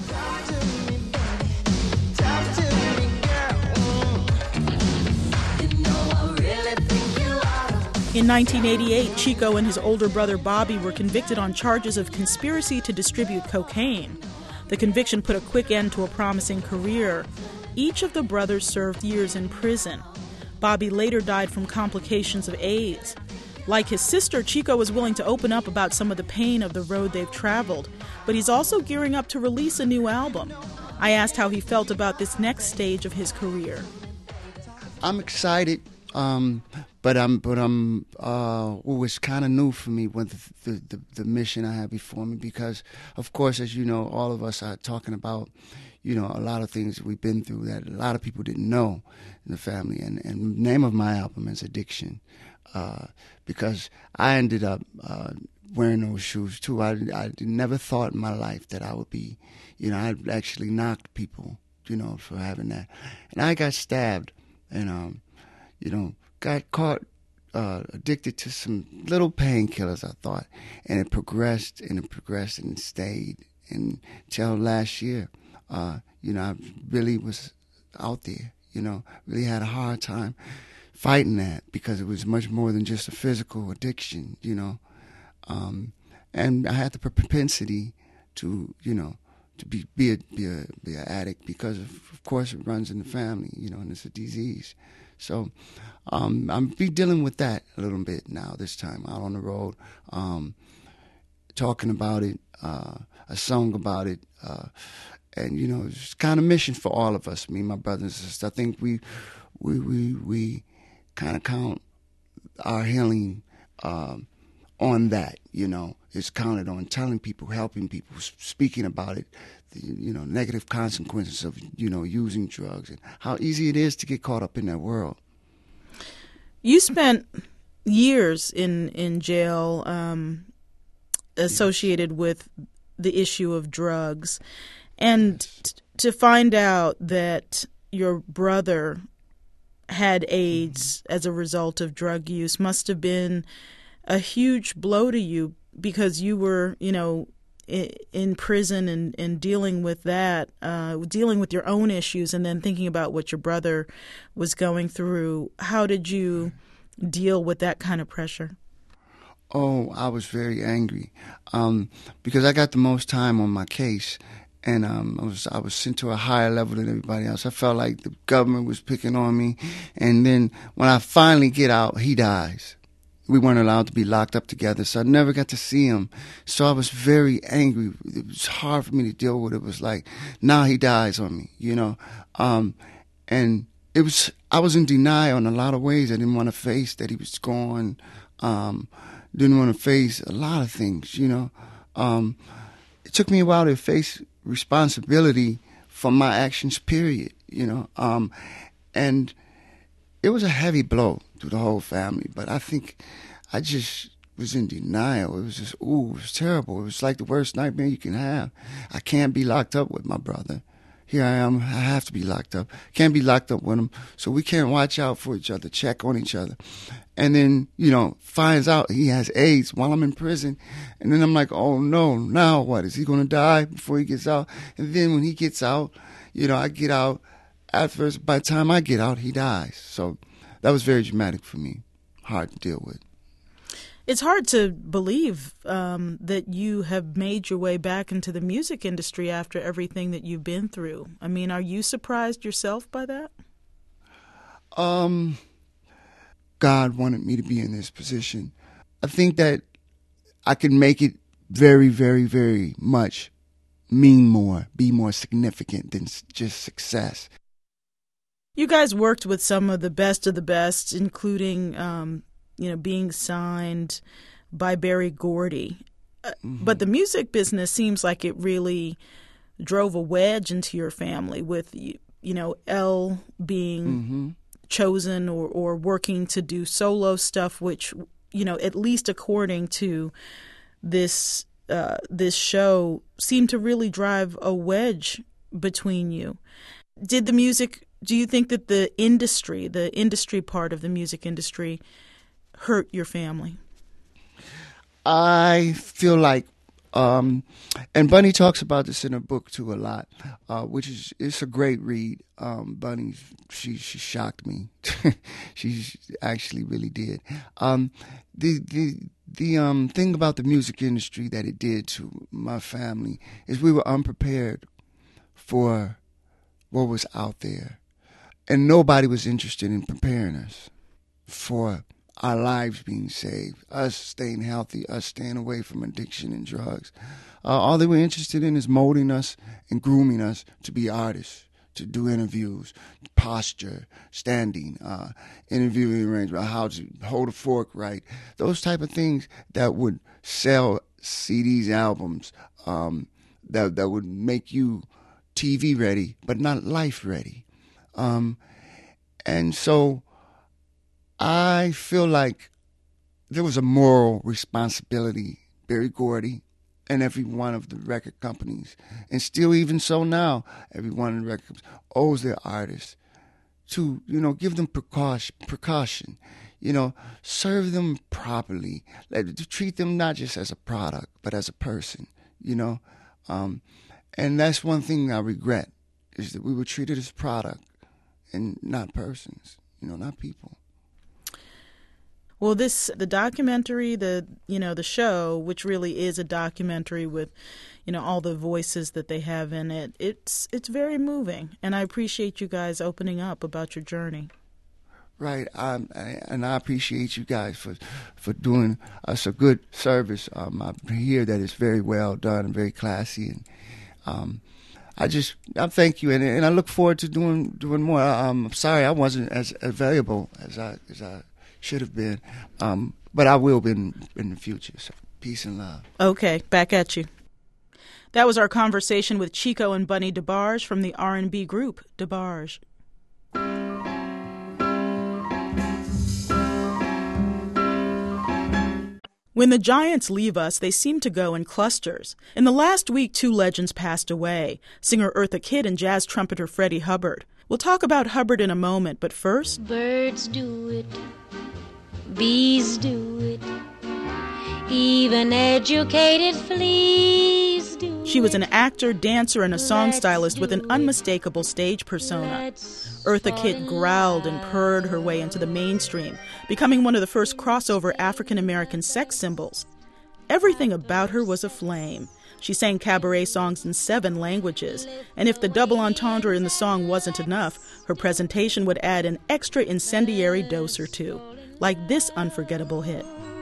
In nineteen eighty-eight, Chico and his older brother Bobby were convicted on charges of conspiracy to distribute cocaine. The conviction put a quick end to a promising career. Each of the brothers served years in prison. Bobby later died from complications of AIDS. Like his sister, Chico was willing to open up about some of the pain of the road they've traveled, but he's also gearing up to release a new album. I asked how he felt about this next stage of his career. I'm excited, um, but I'm but I'm uh, it was kind of new for me with the, the, the the mission I had before me, because, of course, as you know, all of us are talking about, you know, a lot of things that we've been through that a lot of people didn't know in the family. And, and the name of my album is Addiction, uh, because I ended up uh, wearing those shoes too. I, I never thought in my life that I would be, you know, I actually knocked people, you know, for having that. And I got stabbed and, um, you know, got caught uh, addicted to some little painkillers, I thought. And it progressed and it progressed and it stayed until last year. Uh, you know, I really was out there, you know, really had a hard time fighting that, because it was much more than just a physical addiction, you know. Um, and I had the propensity to, you know, to be be a be a be an addict, because of, of course it runs in the family, you know, and it's a disease. So um, I'm be dealing with that a little bit now. This time out on the road, um, talking about it, uh, a song about it, uh, and you know, it's kind of mission for all of us, me and my brothers and sisters. I think we we we we kind of count our healing um, on that, you know. It's counted on telling people, helping people, speaking about it, the, you know, negative consequences of, you know, using drugs and how easy it is to get caught up in that world. You spent years in, in jail um, associated yes. with the issue of drugs. And t- to find out that your brother had AIDS mm-hmm. as a result of drug use must have been a huge blow to you, because you were, you know, in prison and, and dealing with that, uh, dealing with your own issues, and then thinking about what your brother was going through. How did you deal with that kind of pressure? Oh, I was very angry um, because I got the most time on my case, and um, I was I was sent to a higher level than everybody else. I felt like the government was picking on me, and then when I finally get out, he dies. We weren't allowed to be locked up together, so I never got to see him. So I was very angry. It was hard for me to deal with. It was like, now he dies on me, you know. Um, and it was, I was in denial in a lot of ways. I didn't want to face that he was gone. Um, didn't want to face a lot of things, you know. Um, it took me a while to face responsibility for my actions, period, you know. Um, and it was a heavy blow to the whole family, but I think I just was in denial. It was just, ooh, it was terrible. It was like the worst nightmare you can have. I can't be locked up with my brother. Here I am. I have to be locked up. Can't be locked up with him. So we can't watch out for each other, check on each other. And then, you know, finds out he has AIDS while I'm in prison. And then I'm like, oh, no, now what? Is he going to die before he gets out? And then when he gets out, you know, I get out. After, by the time I get out, he dies. So that was very dramatic for me, hard to deal with. It's hard to believe um, that you have made your way back into the music industry after everything that you've been through. I mean, are you surprised yourself by that? Um, God wanted me to be in this position. I think that I can make it very, very, very much mean more, be more significant than just success. You guys worked with some of the best of the best, including, um, you know, being signed by Berry Gordy. Uh, mm-hmm. But the music business seems like it really drove a wedge into your family with, you, you know, Elle being mm-hmm. chosen or, or working to do solo stuff, which, you know, at least according to this uh, this show, seemed to really drive a wedge between you. Did the music... Do you think that the industry, the industry part of the music industry, hurt your family? I feel like Um, and Bunny talks about this in her book too a lot, uh, which is it's a great read. Um, Bunny, she she shocked me. She actually really did. Um, the the the um thing about the music industry that it did to my family is we were unprepared for what was out there, and nobody was interested in preparing us for our lives being saved, us staying healthy, us staying away from addiction and drugs. Uh, all they were interested in is molding us and grooming us to be artists, to do interviews, posture, standing, uh, interviewing arrangement, how to hold a fork right, those type of things that would sell C Ds, albums, um, that that would make you T V ready, but not life ready. Um, and so I feel like there was a moral responsibility, Berry Gordy and every one of the record companies, and still even so now, every one of the record companies owes their artists to, you know, give them precaution, precaution, you know, serve them properly, like, to treat them not just as a product, but as a person, you know. Um, and that's one thing I regret, is that we were treated as product and not persons, you know, not people. Well, this, the documentary, the, you know, the show, which really is a documentary with, you know, all the voices that they have in it, it's it's very moving. And I appreciate you guys opening up about your journey. Right. Um, I, and I appreciate you guys for for doing us a good service. Um, I hear that it's very well done and very classy. And um, I just, I thank you. And, and I look forward to doing doing more. I, I'm sorry I wasn't as available as I as I should have been, um, but I will be in, in the future. So peace and love. Okay, back at you. That was our conversation with Chico and Bunny DeBarge from the R and B group DeBarge. When the giants leave us, they seem to go in clusters. In the last week, two legends passed away, singer Eartha Kitt and jazz trumpeter Freddie Hubbard. We'll talk about Hubbard in a moment, but first... Birds do it, bees do it, even educated fleas do it. She was an actor, dancer, and a song stylist with an unmistakable stage persona. Eartha Kitt growled and purred her way into the mainstream, becoming one of the first crossover African-American sex symbols. Everything about her was aflame. She sang cabaret songs in seven languages, and if the double entendre in the song wasn't enough, her presentation would add an extra incendiary dose or two, like this unforgettable hit.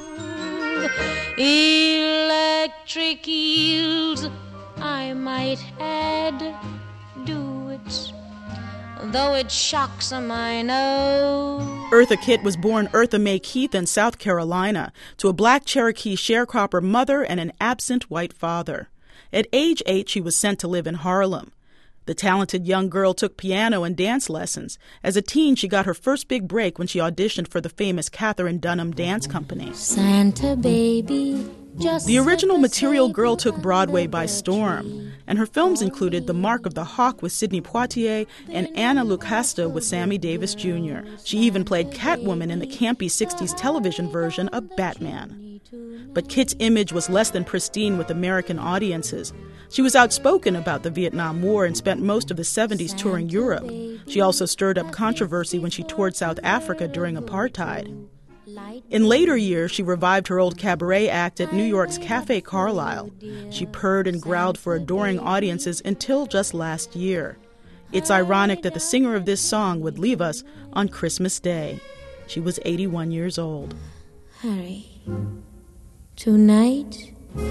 Electric eels, I might add, do it, though it shocks 'em, I know. Eartha Kitt was born Eartha Mae Keith in South Carolina to a black Cherokee sharecropper mother and an absent white father. At age eight, she was sent to live in Harlem. The talented young girl took piano and dance lessons. As a teen, she got her first big break when she auditioned for the famous Katherine Dunham Dance Company. Santa baby, just the original Material Girl took Broadway by storm, and her films included The Mark of the Hawk with Sidney Poitier and Anna Lucasta with Sammy Davis Junior She even played Catwoman in the campy sixties television version of Batman. But Kitt's image was less than pristine with American audiences. She was outspoken about the Vietnam War and spent most of the seventies touring Europe. She also stirred up controversy when she toured South Africa during apartheid. In later years, she revived her old cabaret act at New York's Cafe Carlyle. She purred and growled for adoring audiences until just last year. It's ironic that the singer of this song would leave us on Christmas Day. She was eighty-one years old. Harry, tonight...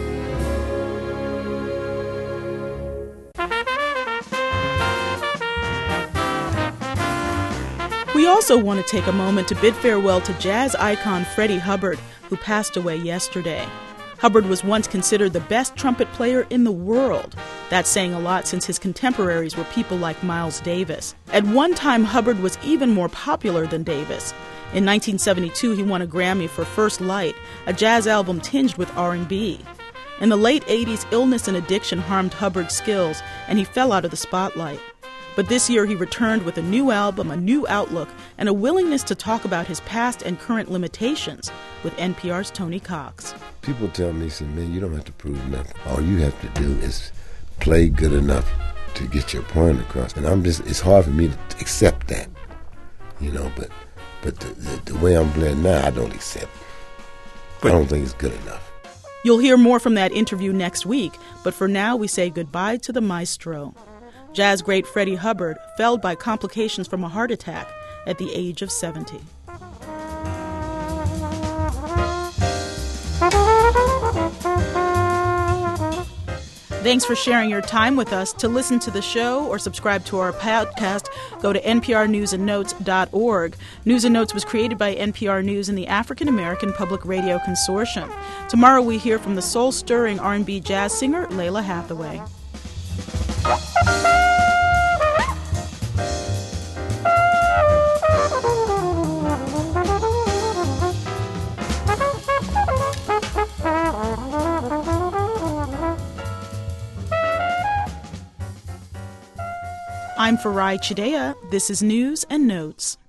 We also want to take a moment to bid farewell to jazz icon Freddie Hubbard, who passed away yesterday. Hubbard was once considered the best trumpet player in the world. That's saying a lot since his contemporaries were people like Miles Davis. At one time, Hubbard was even more popular than Davis. In nineteen seventy-two, he won a Grammy for First Light, a jazz album tinged with R and B. In the late eighties, illness and addiction harmed Hubbard's skills, and he fell out of the spotlight. But this year he returned with a new album, a new outlook, and a willingness to talk about his past and current limitations with N P R's Tony Cox. People tell me, say, man, you don't have to prove nothing. All you have to do is play good enough to get your point across. And I'm just, it's hard for me to accept that, you know, but but the, the, the way I'm playing now, I don't accept it. I don't think it's good enough. You'll hear more from that interview next week, but for now we say goodbye to the maestro. Jazz great Freddie Hubbard fell by complications from a heart attack at the age of seventy. Thanks for sharing your time with us. To listen to the show or subscribe to our podcast, go to n p r news and notes dot org. News and Notes was created by N P R News and the African American Public Radio Consortium. Tomorrow we hear from the soul-stirring R and B jazz singer Lalah Hathaway. I'm Farai Chideya. This is News and Notes.